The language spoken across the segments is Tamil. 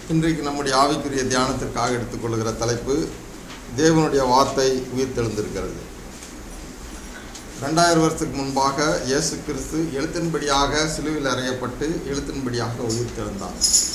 இன்றைக்கு நம்முடைய ஆவிக்குரிய தியானத்திற்காக எடுத்துக்கொள்கிற தலைப்பு தேவனுடைய வார்த்தை உயிர்த்தெழுந்திருக்கிறது. 2000 வருஷத்துக்கு முன்பாக இயேசு கிறிஸ்து எழுத்தின்படியாக சிலுவையில் அறையப்பட்டு எழுத்தின்படியாக உயிர்த்தெழுந்தார்.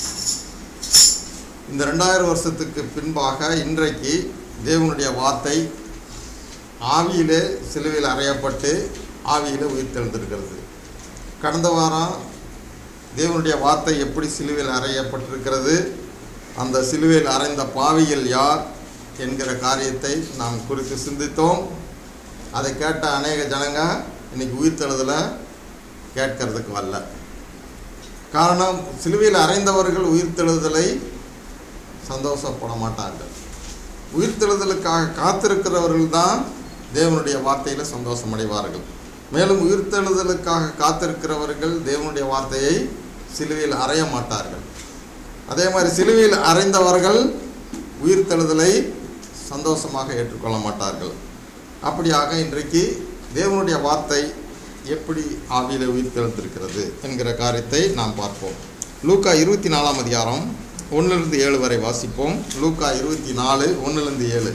இந்த 2000 வருஷத்துக்கு பின்பாக இன்றைக்கு தேவனுடைய வார்த்தை ஆவியிலே சிலுவையில் அறையப்பட்டு ஆவியிலே உயிர்த்தெழுந்திருக்கிறது. கடந்த வாரம் தேவனுடைய வார்த்தை எப்படி சிலுவையில் அறையப்பட்டிருக்கிறது, அந்த சிலுவையில் அறைந்த பாவிகள் யார் என்கிற காரியத்தை நாம் குறித்து சிந்தித்தோம். அதை கேட்ட அநேக ஜனங்க இன்னைக்கு உயிர்த்தெழுதலை கேட்கறதுக்கு வரல. காரணம், சிலுவையில் அறைந்தவர்கள் உயிர்த்தெழுதலை சந்தோஷப்பட மாட்டார்கள். உயிர்த்தெழுதலுக்காக காத்திருக்கிறவர்கள் தான் தேவனுடைய வார்த்தையில் சந்தோஷம் அடைவார்கள். மேலும் உயிர்த்தெழுதலுக்காக காத்திருக்கிறவர்கள் தேவனுடைய வார்த்தையை சிலுவையில் அறைய மாட்டார்கள். அதே மாதிரி சிலுவையில் அறைந்தவர்கள் உயிர்த்தெழுதலை சந்தோஷமாக ஏற்றுக்கொள்ள மாட்டார்கள். அப்படியாக இன்றைக்கு தேவனுடைய வார்த்தை எப்படி ஆவியில் உயிர்த்தெழுந்திருக்கிறது என்கிற காரியத்தை நாம் பார்ப்போம். லூக்கா 24ஆம் அதிகாரம் 1-7 வரை வாசிப்போம். லூக்கா 24 1-7.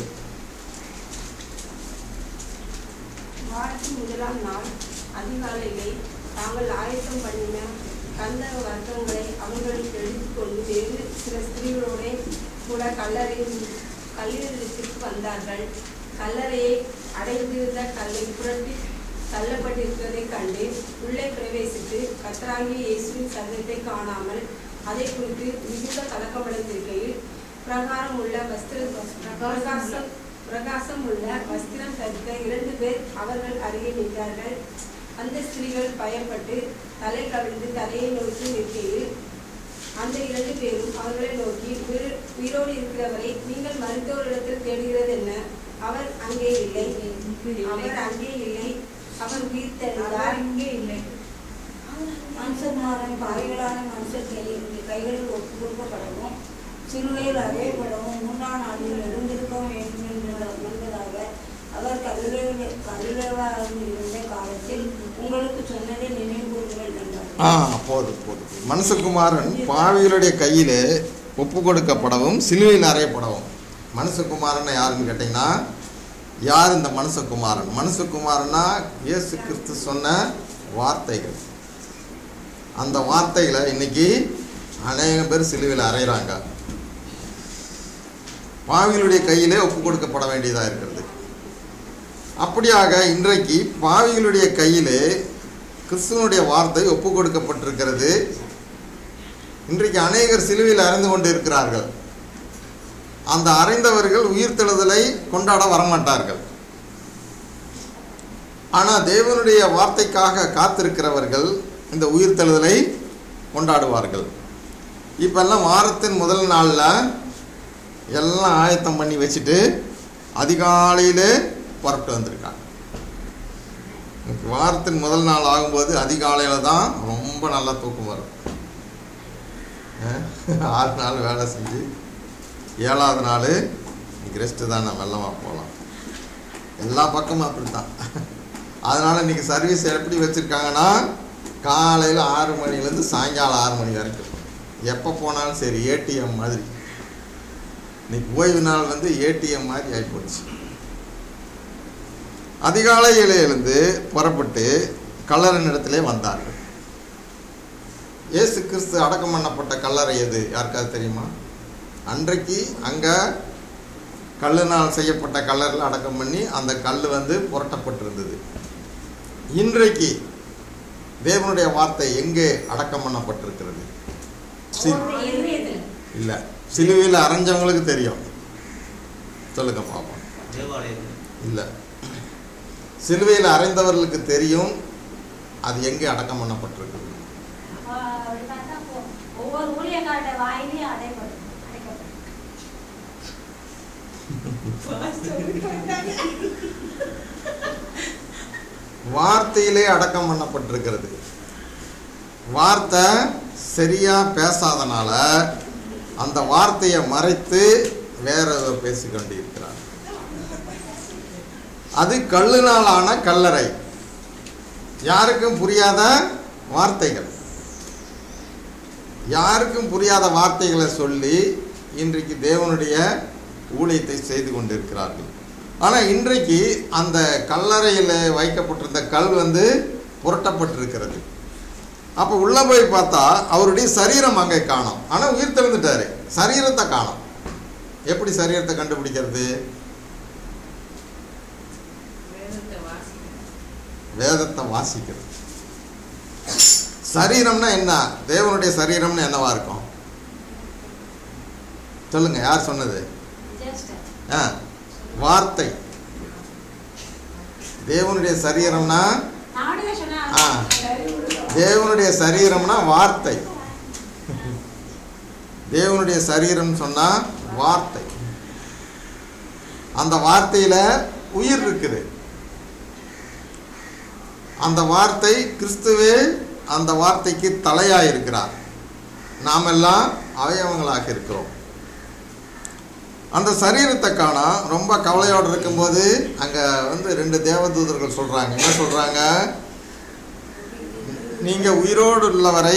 முதலாம் நாள் அதிகாலையிலே தாங்கள் ஆயத்தம் பண்ணின கந்த வர்க்கங்களை அவர்களுக்கு எடுத்துக்கொண்டு வேறு சில ஸ்திரீகளோட கூட கல்லறைக்கு வந்தார்கள். கல்லறையை அடைந்திருந்த கல்லை புரட்டி தள்ளப்பட்டிருப்பதை கண்டு உள்ளே பிரவேசித்து கர்த்தராகிய இயேசுவின் சரீரத்தை காணாமல் அதை குறித்து மிகுந்த கலக்கமடைந்திருக்கையில் பிரகாசம் உள்ள வஸ்திரம் தரித்த 2 பேர் அவர்கள் அருகே நின்றார்கள். அந்த ஸ்திரீகள் பயப்பட்டு தலை கவிழ்ந்து தலையை நோக்கி நிற்கையில் அந்த 2 பேரும் அவர்களை நோக்கி, உயிரோடு இருக்கிறவரை நீங்கள் மருத்துவரிடத்தில் தேடுகிறது என்ன? அவர் அங்கே இல்லை, அவர் உயிர்த்தெழுந்தார், இங்கே இல்லை. மனுஷன் பாவிகளான மனுஷர் கைகளில் ஒப்பு கொடுக்கப்படவும் சிலுவையில் அறையப்படவும் 3ஆம் நாளில் எழுந்திருக்க வேண்டும் என்பதாக அவர் கல்லறையாக இருந்த காலத்தில் உங்களுக்கு சொன்னதை நினைவு கூறுங்கள் என்றார். போதும். மனுஷகுமாரன் பாவிகளுடைய கையிலே ஒப்பு கொடுக்கப்படவும் சிலுவையில் அறையப்படவும். மனுஷகுமாரன் யாருன்னு கேட்டீங்கன்னா, யார் இந்த மனுஷகுமாரன்? மனுஷகுமாரனா இயேசு கிறிஸ்து சொன்ன வார்த்தைகள். அந்த வார்த்தைகளை இன்னைக்கு அநேக பேர் சிலுவையில் அறையிறாங்க. பாவிகளுடைய கையிலே ஒப்பு கொடுக்கப்பட வேண்டியதாக இருக்கிறது. அப்படியாக இன்றைக்கு பாவிகளுடைய கையிலே கிறிஸ்துவனுடைய வார்த்தை ஒப்பு கொடுக்கப்பட்டிருக்கிறது. இன்றைக்கு அநேகர் சிலுவையில் அறைந்து கொண்டு இருக்கிறார்கள். அந்த அறைந்தவர்கள் உயிர்த்தெழுதலை கொண்டாட வரமாட்டார்கள். ஆனால் தேவனுடைய வார்த்தைக்காக காத்திருக்கிறவர்கள் இந்த உயிர்த்தெழுதலை கொண்டாடுவார்கள். இப்பெல்லாம் வாரத்தின் முதல் நாளில் எல்லாம் ஆயத்தம் பண்ணி வச்சுட்டு அதிகாலையிலே புறப்பட்டு வந்திருக்காங்க. வாரத்தின் முதல் நாள் ஆகும்போது அதிகாலையில் தான் ரொம்ப நல்லா தூக்கம் வரும். 6 நாள் வேலை செஞ்சு 7ஆவது நாள் இன்னைக்கு ரெஸ்ட்டு தான், நம்ம வெள்ளமாக போகலாம். எல்லா பக்கமும் அப்படி தான். அதனால் இன்றைக்கி சர்வீஸ் எப்படி வச்சுருக்காங்கன்னா, காலையில் 6 மணிலேருந்து சாயங்காலம் 6 மணி வரைக்கும் எப்போ போனாலும் சரி, ஏடிஎம் மாதிரி. இன்னைக்கு ஓய்வு நாள் வந்து ஏடிஎம் மாதிரி ஆகிப்போச்சு. அதிகாலையிலே எழுந்து புறப்பட்டு கல்லறை இடத்திலே வந்தார்கள். இயேசு கிறிஸ்து அடக்கம் பண்ணப்பட்ட கல்லறை எது யாருக்காவது தெரியுமா? அன்றைக்கு அங்கே கல்லினால் செய்யப்பட்ட கல்லறையில் அடக்கம் பண்ணி அந்த கல் வந்து புரட்டப்பட்டிருந்தது. இன்றைக்கு தேவனுடைய வார்த்தை எங்கே அடக்கம் பண்ணப்பட்டிருக்கிறது? இல்லை, சிலுவையில் அரைஞ்சவங்களுக்கு தெரியும். சொல்லுங்க பாப்போம். இல்லை, சிலுவையில் அறைந்தவர்களுக்கு தெரியும் அது எங்கே அடக்கம் பண்ணப்பட்டிருக்கு. வார்த்தையிலே அடக்கம் பண்ணப்பட்டிருக்கிறது. வார்த்தை சரியா பேசாதனால அந்த வார்த்தையை மறைத்து வேற ஏதோ பேசிக்கொண்டு இருக்கிறார். அது கல்லுனாலான கல்லறை, யாருக்கும் புரியாத வார்த்தைகள். யாருக்கும் புரியாத வார்த்தைகளை சொல்லி இன்றைக்கு தேவனுடைய ஊழியத்தை செய்து கொண்டிருக்கிறார்கள். ஆனால் இன்றைக்கு அந்த கல்லறையில் வைக்கப்பட்டிருந்த கல் புரட்டப்பட்டிருக்கிறது. அப்போ உள்ளே போய் பார்த்தா அவருடைய சரீரம் அங்கே காணோம். ஆனால் உயிர் தெழுந்துட்டாரு, சரீரத்தை காணோம். எப்படி சரீரத்தை கண்டுபிடிக்கிறது? வேதத்தை வாசிக்கிறது. சரீரம்னா என்ன? தேவனுடைய சரீரம்னு என்னவா இருக்கும் சொல்லுங்க, யார் சொன்னது? வார்த்தை. தேவனுடைய சரீரம்னா தேவனுடைய சரீரம்னா வார்த்தை. தேவனுடைய சரீரம் சொன்னா வார்த்தை. அந்த வார்த்தையில உயிர் இருக்குது. அந்த வார்த்தை கிறிஸ்துவே அந்த வார்த்தைக்கு தலையாக இருக்கிறார். நாம் எல்லாம் அவயவங்களாக இருக்கிறோம். அந்த சரீரத்தை காண ரொம்ப கவலையோடு இருக்கும்போது அங்கே 2 தேவதூதர்கள் சொல்கிறாங்க. என்ன சொல்கிறாங்க? நீங்கள் உயிரோடு உள்ளவரை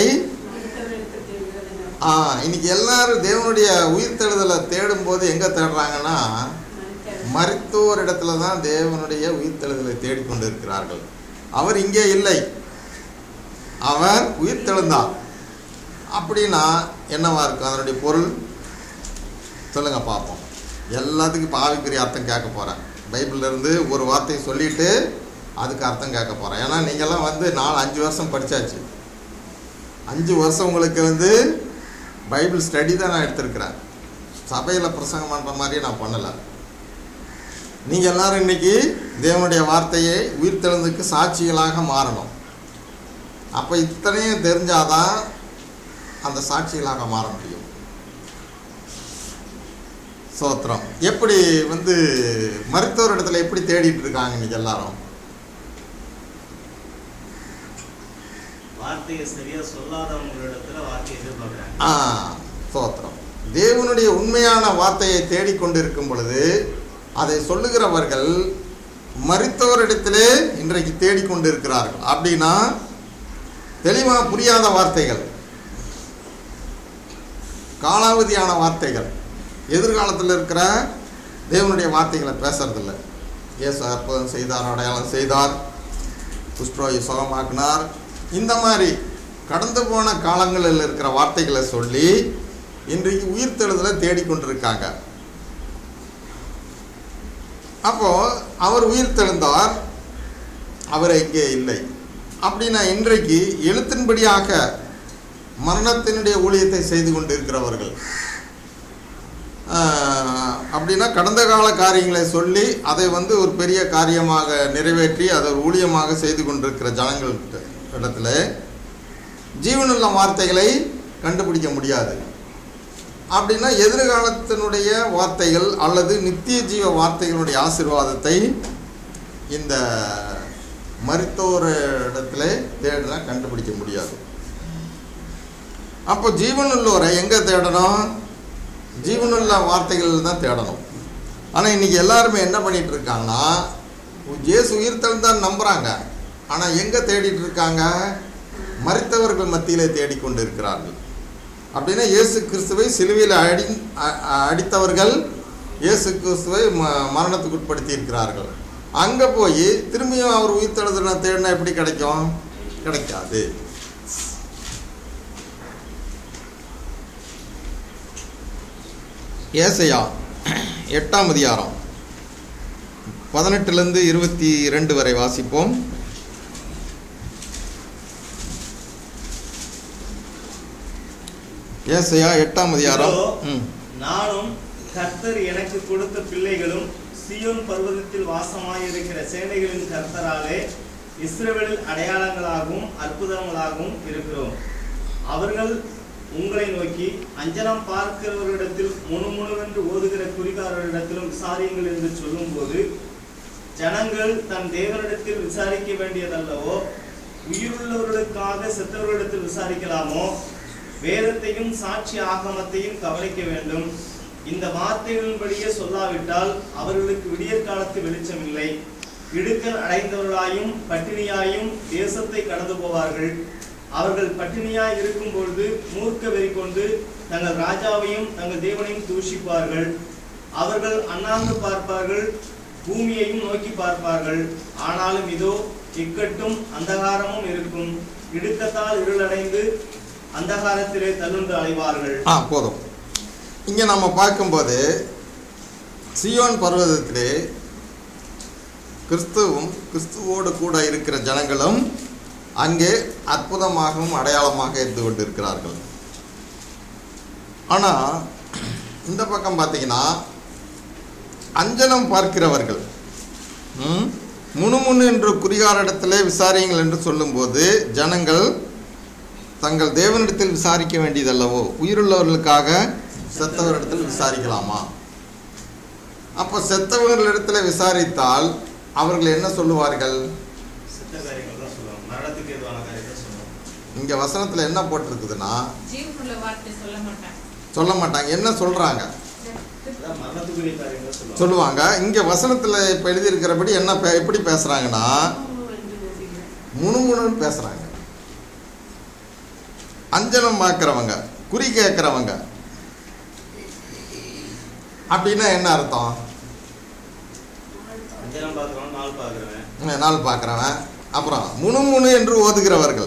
இன்னைக்கு எல்லாரும் தேவனுடைய உயிர் தேடுதலை தேடும்போது எங்கே தேடுறாங்கன்னா மரித்தோர் இடத்துல தான் தேவனுடைய உயிர் தேடுதலை தேடிக்கொண்டு இருக்கிறார்கள். அவர் இங்கே இல்லை, அவர் உயிர் தெழுந்தார். அப்படின்னா என்னவா இருக்கும் அதனுடைய பொருள் சொல்லுங்க பார்ப்போம். எல்லாத்துக்கும் ஆவிக்குரிய அர்த்தம் கேட்க போகிறேன். பைபிள்லேருந்து ஒரு வார்த்தையை சொல்லிவிட்டு அதுக்கு அர்த்தம் கேட்க போகிறேன். ஏன்னா நீங்கள்லாம் 4-5 வருஷம் படித்தாச்சு. 5 வருஷம் உங்களுக்கு பைபிள் ஸ்டடி தான் நான் எடுத்திருக்கிறேன். சபையில் பிரசங்கம் பண்ணுற மாதிரியே நான் பண்ணலை. நீங்கள் எல்லோரும் இன்றைக்கி தேவனுடைய வார்த்தையை உயிர்த்தெழுந்துக்கு சாட்சிகளாக மாறணும். அப்போ இத்தனையும் தெரிஞ்சாதான் அந்த சாட்சிகளாக மாற முடியும். சோத்திரம். எப்படி மருத்துவர் இடத்துல எப்படி தேடிட்டு இருக்காங்க இன்னைக்கு எல்லாரும்? வார்த்தையை சரியா சொல்லாதவங்களிடத்துல வார்த்தையை எதிர்பார்க்குறாங்க. சோத்திரம். தேவனுடைய உண்மையான வார்த்தையை தேடிக்கொண்டிருக்கும் பொழுது அதை சொல்லுகிறவர்கள் மரித்தவரிடத்திலே இன்றைக்கு தேடிக்கொண்டிருக்கிறார்கள். அப்படின்னா தெளிவாக புரியாத வார்த்தைகள், காலாவதியான வார்த்தைகள், எதிர்காலத்தில் இருக்கிற தேவனுடைய வார்த்தைகளை பேசுறதில்லை. இயேசு அற்புதம் செய்தார், அடையாளம் செய்தார், குஷ்டரோகியை சுகமாக்கினார், இந்த மாதிரி கடந்து போன காலங்களில் இருக்கிற வார்த்தைகளை சொல்லி இன்றைக்கு உயிர்த்தெழுதலை தேடிக்கொண்டிருக்காங்க. அப்போது அவர் உயிர்த்தெழுந்தார், அவர் இங்கே இல்லை. அப்படின்னா இன்றைக்கு எழுத்தின்படியாக மரணத்தினுடைய ஊழியத்தை செய்து கொண்டிருக்கிறவர்கள், அப்படின்னா கடந்த கால காரியங்களை சொல்லி அதை ஒரு பெரிய காரியமாக நிறைவேற்றி அதை ஒரு ஊழியமாக செய்து கொண்டிருக்கிற ஜனங்கள் இடத்துல ஜீவனுள்ள வார்த்தைகளை கண்டுபிடிக்க முடியாது. அப்படின்னா எதிர்காலத்தினுடைய வார்த்தைகள் அல்லது நித்திய ஜீவ வார்த்தைகளுடைய ஆசீர்வாதத்தை இந்த மரித்தோர் இடத்துல தேடினா கண்டுபிடிக்க முடியாது. அப்போ ஜீவனுள்ளோரை எங்கே தேடணும்? ஜீவனுள்ள வார்த்தைகள் தான் தேடணும். ஆனால் இன்றைக்கி எல்லாருமே என்ன பண்ணிகிட்டு இருக்காங்கன்னா இயேசு உயிர்த்தெழுந்தான்னு நம்புகிறாங்க. ஆனால் எங்கே தேடிட்டு இருக்காங்க? மரித்தவர்கள் மத்தியிலே தேடிக்கொண்டு இருக்கிறார்கள். அப்படின்னா இயேசு கிறிஸ்துவை சிலுவையில் அடித்தவர்கள் இயேசு கிறிஸ்துவை மரணத்துக்கு உட்படுத்தி இருக்கிறார்கள். அங்கே போய் திரும்பியும் அவர் உயிர்த்தெழுதலை தேடினா எப்படி கிடைக்கும்? கிடைக்காது. ஏசாயா 8ஆம் அதிகாரம் 18 to 22 வரை வாசிப்போம். ஏசாயா 8ஆம் அதிகாரம். நானும் கர்த்தர் எனக்கு கொடுத்த பிள்ளைகளும் சீயோன் பர்வதத்தில் வாசமாயிருக்கிற சேனைகளின் கர்த்தராலே இஸ்ரவேலில் அடையாளங்களாகவும் அற்புதங்களாகவும் இருக்கிறோம். அவர்கள் உங்களை நோக்கி அஞ்சனம் பார்க்கிறவர்களிடத்தில் முணுமுணுவென்று ஓதுகிற குறிகாரரிடத்திலும் விசாரியுங்கள் என்று சொல்லும்போது, ஜனங்கள் தன் தேவனிடத்தில் விசாரிக்க வேண்டியதல்லவோ? உயிருள்ளவர்களுக்காக செத்தவர்களிடத்தில் விசாரிக்கலாமோ? வேதத்தையும் சாட்சி ஆகமத்தையும் கவனிக்க வேண்டும். இந்த வார்த்தைகளின்படியே சொல்லாவிட்டால் அவர்களுக்கு விடியற் காலத்து வெளிச்சம் இல்லை. இடுக்கல் அடைந்தவர்களாயும் பட்டினியாயும் தேசத்தை கடந்து போவார்கள். அவர்கள் பட்டினியாய் இருக்கும் பொழுது மூர்க்க வெறி கொண்டு தங்கள் ராஜாவையும் தங்கள் தேவனையும் தூஷிப்பார்கள். அவர்கள் அண்ணாந்து பார்ப்பார்கள், பூமியையும் நோக்கி பார்ப்பார்கள். ஆனாலும் இதோ இக்கட்டும் அந்தகாரமும் இருக்கும். இடுக்கத்தால் இருளடைந்து அந்தகாரத்திலே தள்ளுண்டு அலைவார்கள். போதும். இங்கே நம்ம பார்க்கும்போது சீயோன் பர்வதத்திலே கிறிஸ்துவோடு கூட இருக்கிற ஜனங்களும் அங்கே அற்புதமாகவும் அடையாளமாக இருந்து கொண்டிருக்கிறார்கள். ஆனால் இந்த பக்கம் பார்த்தீங்கன்னா அஞ்சனம் பார்க்கிறவர்கள் முணுமுணு என்று குறிகாரிடத்திலே விசாரியுங்கள் என்று சொல்லும்போது ஜனங்கள் தங்கள் தேவனிடத்தில் விசாரிக்க வேண்டியதல்லவோ, உயிருள்ளவர்களுக்காக செத்தவரிடத்தில் விசாரிக்கலாமா? அப்போ செத்தவர்களிடத்தில் விசாரித்தால் அவர்கள் என்ன சொல்லுவார்கள்? இங்க வசனத்துல என்ன போட்டிருக்குதுன்னா சொல்ல மாட்டாங்க. என்ன சொல்றாங்க? சொல்லுவாங்க. இங்க வசனத்துல இப்ப எழுதி இருக்கிறபடி என்ன எப்படி பேசுறாங்கன்னா முணுமுணுன்னு பேசுறாங்க. அஞ்சனம் பார்க்கிறவங்க, குறி கேட்கிறவங்க அப்படின்னா என்ன அர்த்தம்? நாள் பார்க்கிறவன், அப்புறம் முணுமுணு என்று ஓதுகிறவர்கள்.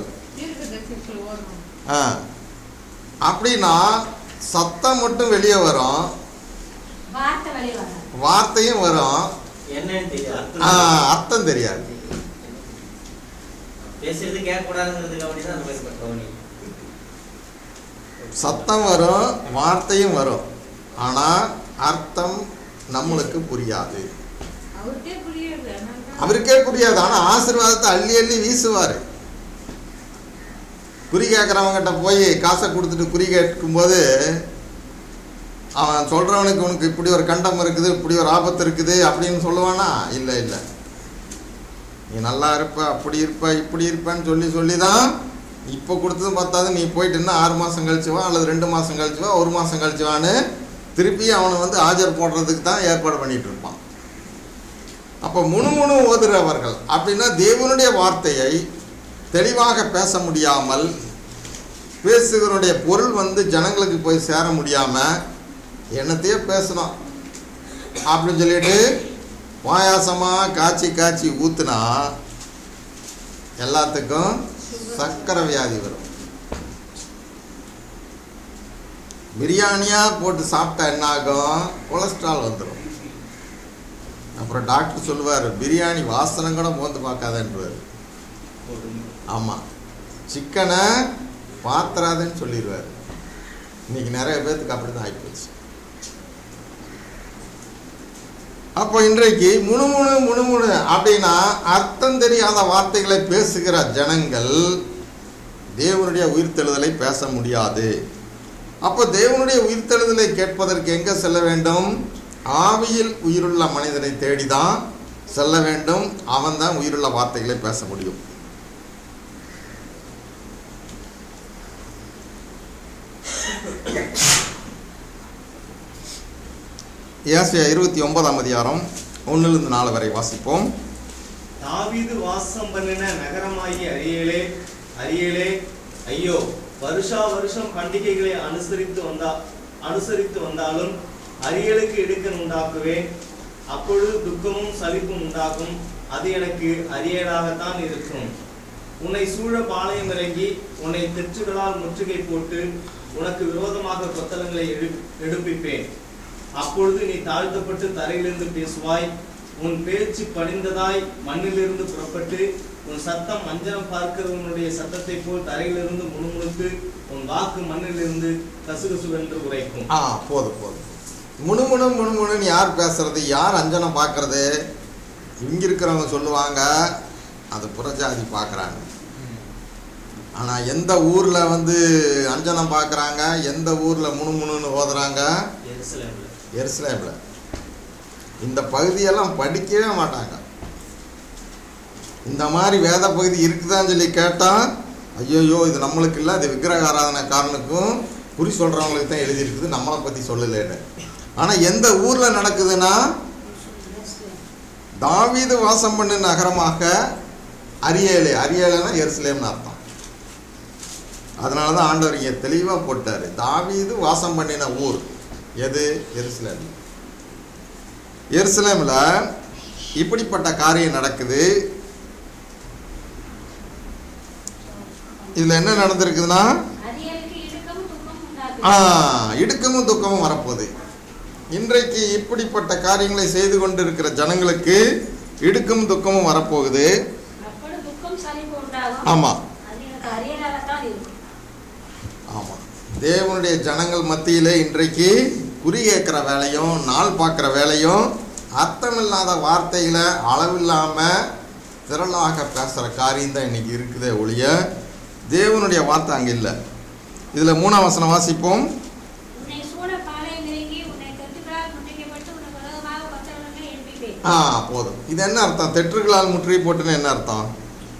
அப்படின்னா சத்தம் மட்டும் வெளியே வரும், வார்த்தையும் வரும், அர்த்தம் தெரியாது. சத்தம் வரும், வார்த்தையும் வரும், ஆனா அர்த்தம் நம்மளுக்கு புரியாது. அவருக்கே புரியாது. ஆனா ஆசீர்வாதத்தை அள்ளி அள்ளி வீசுவாரு. குறி கேட்குறவங்கிட்ட போய் காசை கொடுத்துட்டு குறி கேட்கும்போது அவன் சொல்கிறவனுக்கு உனக்கு இப்படி ஒரு கண்டம் இருக்குது, இப்படி ஒரு ஆபத்து இருக்குது அப்படின்னு சொல்லுவானா? இல்லை இல்லை, நீ நல்லா இருப்ப, அப்படி இருப்ப, இப்படி இருப்பேன்னு சொல்லி தான் இப்போ கொடுத்ததும் பார்த்தாது. நீ போயிட்டு இன்னும் 6 மாதம் கழிச்சுவா அல்லது 2 மாதம் கழிச்சுவா 1 மாதம் கழிச்சுவான்னு திருப்பி அவனை ஆஜர் போடுறதுக்கு தான் ஏற்பாடு பண்ணிட்டு இருப்பான். அப்போ முணுமுணு ஓதுறவர்கள் அப்படின்னா தேவனுடைய வார்த்தையை தெளிவாக பேச முடியாமல், பேசுகிறனுடைய பொருள் ஜனங்களுக்கு போய் சேர முடியாமல் என்னத்தையே பேசணும் அப்படின்னு சொல்லிட்டு பாயாசமாக காய்ச்சி காய்ச்சி ஊற்றுனா எல்லாத்துக்கும் சர்க்கரை வியாதி வரும். பிரியாணியாக போட்டு சாப்பிட்டா என்ன ஆகும்? கொலஸ்ட்ரால் வந்துடும். அப்புறம் டாக்டர் சொல்லுவார், பிரியாணி வாசனை கூட மோந்து பார்க்காதன்றார். ஆமாம், சிக்கனை பாத்திராதுன்னு சொல்லிடுவார். இன்னைக்கு நிறைய பேர்த்துக்கு அப்படி தான் ஆகிப்போச்சு. அப்போ இன்றைக்கு முணுமுணு முணுமுணு அப்படின்னா அர்த்தம் தெரியாத வார்த்தைகளை பேசுகிற ஜனங்கள் தேவனுடைய உயிர்த்தெழுதலை பேச முடியாது. அப்போ தேவனுடைய உயிர்த்தெழுதலை கேட்பதற்கு எங்கே செல்ல வேண்டும்? ஆவியில் உயிருள்ள மனிதனை தேடிதான் செல்ல வேண்டும். அவன் தான் உயிருள்ள வார்த்தைகளை பேச முடியும். ஏசாயா 29ஆம் அதிகாரம் 1-4 வரை வாசிப்போம். தாவீது வாசம் பண்ணின நகரமாகிய அரியேலே, அரியேலே, ஐயோ! வருஷா வருஷம் பண்டிகைகளை அனுசரித்து வந்தாலும் அரியலுக்கு இடுக்கன் உண்டாக்குவேன். அப்பொழுது துக்கமும் சலிப்பும் உண்டாகும். அது எனக்கு அரியலாகத்தான் இருக்கும். உன்னை சூழ பாளையம் இறங்கி உன்னை தெற்றுகளால் முற்றுகை போட்டு உனக்கு விரோதமாக கொத்தளங்களை எடுப்பிப்பேன். அப்பொழுது நீ தாழ்த்தப்பட்டு தரையிலிருந்து பேசுவாய். உன் பேச்சு பணிந்ததாய் மண்ணிலிருந்து புறப்பட்டு உன் சத்தம் அஞ்சனம் பார்க்கிறவனுடைய சத்தத்தை போல் தரையிலிருந்து முணுமுணுத்து உன் வாக்கு மண்ணிலிருந்து கசுகசுவென்று உரைக்கும். போதும் போதும். முணுமுணு முணுமுணுன்னு யார் பேசுறது? யார் அஞ்சனம் பார்க்கறது? இங்க இருக்கிறவங்க சொல்லுவாங்க அது புறஜாதி பார்க்குறாங்க. ஆனால் எந்த ஊரில் அஞ்சனம் பார்க்குறாங்க, எந்த ஊரில் முணுமுணுன்னு ஓதுறாங்க? எருசலேமில். இந்த பகுதியெல்லாம் படிக்கவே மாட்டாங்க. இந்த மாதிரி வேத பகுதி இருக்குதான்னு சொல்லி கேட்டால் ஐயோயோ இது நம்மளுக்கு இல்லை, அது விக்கிரக ஆராதனைக்காரனுக்கும் குறி சொல்கிறவங்களுக்கு தான் எழுதியிருக்குது, நம்மளை பற்றி சொல்லலைன்னு. ஆனால் எந்த ஊரில் நடக்குதுன்னா தாவீது வாசம் பண்ண நகரமாக அரியேலே. அரியேலேன்னா எருசலேம்னு அர்த்தம். அதனால தான் ஆண்டவர் இங்கே தெளிவாக போட்டார். தாவீது வாசம் பண்ணின ஊர் எது? எருசலேம். எருசலேமில் இப்படிப்பட்ட காரியம் நடக்குது. இதில் என்ன நடந்திருக்குதுன்னா இடுக்கமும் துக்கமும் வரப்போகுது. இன்றைக்கு இப்படிப்பட்ட காரியங்களை செய்து கொண்டு இருக்கிற ஜனங்களுக்கு இடுக்கமும் துக்கமும் வரப்போகுது. ஆமாம் ஆமாம். தேவனுடைய ஜனங்கள் மத்தியிலே இன்றைக்கு குறி கேட்குற வேலையும் நாள் பார்க்குற வேலையும் அர்த்தமில்லாத வார்த்தைகளை அளவில்லாமல் திரளாக பேசுகிற காரியம் தான் இன்றைக்கி இருக்குதே ஒழிய தேவனுடைய வார்த்தை அங்கே இல்லை. இதில் 3ஆம் வசனம் வாசிப்போம். போதும். இது என்ன அர்த்தம்? தெற்றுகளால் முற்றுகை போட்டுன்னு என்ன அர்த்தம்?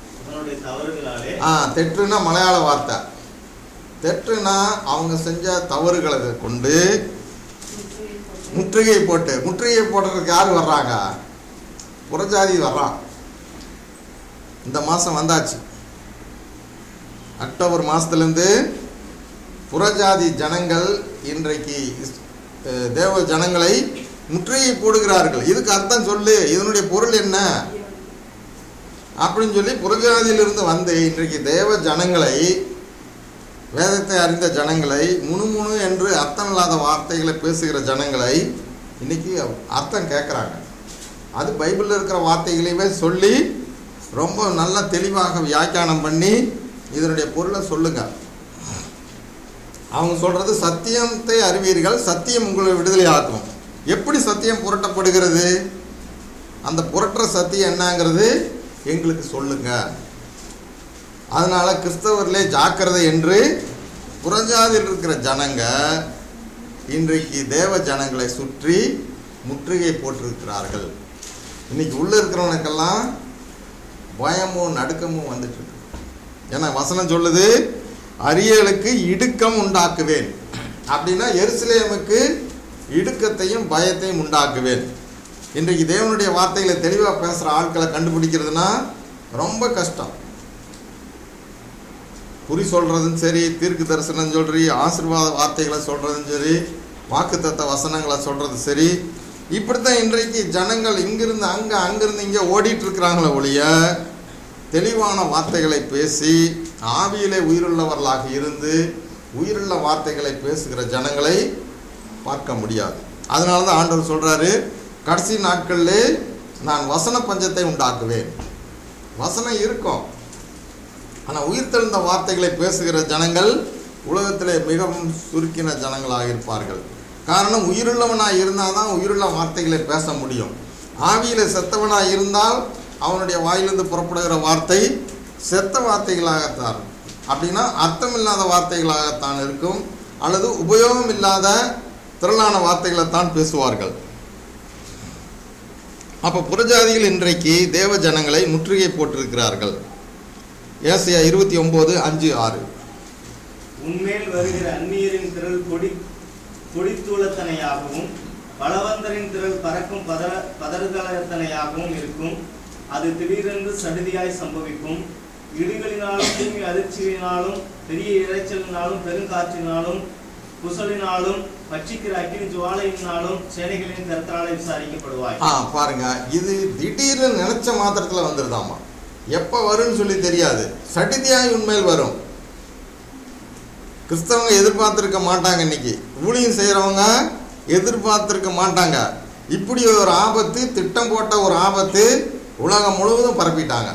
தெற்றுனா மலையாள வார்த்தை. தெற்றுனா அவங்க செஞ்ச தவறுகளை கொண்டு முற்றுகை போட்டு, முற்றுகை போடுறதுக்கு யார் வர்றாங்க? புறஜாதி வர்றான். இந்த மாதம் வந்தாச்சு, அக்டோபர் மாதத்துலேருந்து புறஜாதி ஜனங்கள் இன்றைக்கு தேவ ஜனங்களை முற்றுகை போடுகிறார்கள். இதுக்கு அர்த்தம் சொல்லு, இதனுடைய பொருள் என்ன அப்படின்னு சொல்லி புறஜாதியிலிருந்து வந்து இன்றைக்கு தேவ ஜனங்களை, வேதத்தை அறிந்த ஜனங்களை, முணுமுணு என்று அர்த்தம் இல்லாத வார்த்தைகளை பேசுகிற ஜனங்களை இன்னைக்கு அர்த்தம் கேட்குறாங்க. அது பைபிளில் இருக்கிற வார்த்தைகளையுமே சொல்லி ரொம்ப நல்ல தெளிவாக வியாக்கியானம் பண்ணி இதனுடைய பொருளை சொல்லுங்க. அவங்க சொல்றது சத்தியத்தை அறிவீர்கள், சத்தியம் உங்களை விடுதலை ஆக்கும். எப்படி சத்தியம் புரட்டப்படுகிறது? அந்த புரட்டுற சத்தியம் என்னங்கிறது எங்களுக்கு சொல்லுங்க. அதனால கிறிஸ்தவர்களே ஜாக்கிரதை என்று புறஜாதியில் இருக்கிற ஜனங்க இன்றைக்கு தேவ ஜனங்களை சுற்றி முற்றுகை போட்டிருக்கிறார்கள். இன்னைக்கு உள்ள இருக்கிறவனுக்கெல்லாம் பயமும் நடுக்கமும் வந்துட்டு இருக்கு. ஏன்னா வசனம் சொல்லுது, அரியலுக்கு இடுக்கம் உண்டாக்குவேன் அப்படின்னா எருசலேமுக்கு இடுக்கத்தையும் பயத்தையும் உண்டாக்குவேன். இன்றைக்கு தேவனுடைய வார்த்தைகளை தெளிவாக பேசுகிற ஆட்களை கண்டுபிடிக்கிறதுனா ரொம்ப கஷ்டம். குறி சொல்கிறதும் சரி, தீர்க்கு தரிசனம் சொல்றி, ஆசீர்வாத வார்த்தைகளை சொல்கிறதும் சரி, வாக்குத்தத்த வசனங்களை சொல்கிறது சரி, இப்படித்தான் இன்றைக்கு ஜனங்கள் இங்கிருந்து அங்கே அங்கிருந்து இங்கே ஓடிட்டு இருக்கிறாங்களே ஒழிய தெளிவான வார்த்தைகளை பேசி ஆவியிலே உயிருள்ளவர்களாக இருந்து உயிருள்ள வார்த்தைகளை பேசுகிற ஜனங்களை பார்க்க முடியாது. அதனால தான் ஆண்டவர் சொல்கிறாரு, கடைசி நாட்களிலே நான் வசன பஞ்சத்தை உண்டாக்குவேன். வசனம் இருக்கும், ஆனால் உயிர்த்தெழுந்த வார்த்தைகளை பேசுகிற ஜனங்கள் உலகத்திலே மிகவும் சுருக்கின ஜனங்களாக இருப்பார்கள். காரணம், உயிருள்ளவனாக இருந்தால் தான் உயிருள்ள வார்த்தைகளை பேச முடியும். ஆவியில் செத்தவனாக இருந்தால் அவனுடைய வாயிலிருந்து புறப்படுகிற வார்த்தை செத்த வார்த்தைகளாகத்தான், அப்படின்னா அர்த்தமில்லாத வார்த்தைகளாகத்தான் இருக்கும், அல்லது உபயோகம் இல்லாத திரளான வார்த்தைகளைத்தான் பேசுவார்கள். அப்போ புறஜாதிகள் இன்றைக்கு தேவ ஜனங்களை முற்றுகை போட்டிருக்கிறார்கள். ஏசாயா 29:5-6. உன்மேல் வருகிற அந்நியரின் திரள் கொடித்தூளத்தனையாகவும் பலவந்தரின் திரள் பறக்கும் பதறுதலத்தனையாகவும் இருக்கும். அது திடீரென்று சடுதியாய் சம்பவிக்கும். இடிகளினாலும் பூமி அதிர்ச்சியினாலும் பெரிய இறைச்சலினாலும் பெருங்காற்றினாலும் புசலினாலும் பட்சிக்கிற அக்கினி ஜுவாலையினாலும் சேனைகளின் கர்த்தராலே விசாரிக்கப்படுவாய். பாருங்க, இது திடீர்னு நினைச்ச மாத்திரத்துல வந்துருதாமா. எப்ப வரும்னு சொல்லி தெரியாது, சடுதியாய் உண்மையில் வரும். கிறிஸ்தவங்க எதிர்பார்த்திருக்க மாட்டாங்க. இன்னைக்கு ஊழியம் செய்யறவங்க எதிர்பார்த்திருக்க மாட்டாங்க. இப்படி ஒரு ஆபத்து, திட்டம் போட்ட ஒரு ஆபத்து உலகம் முழுவதும் பரப்பிட்டாங்க.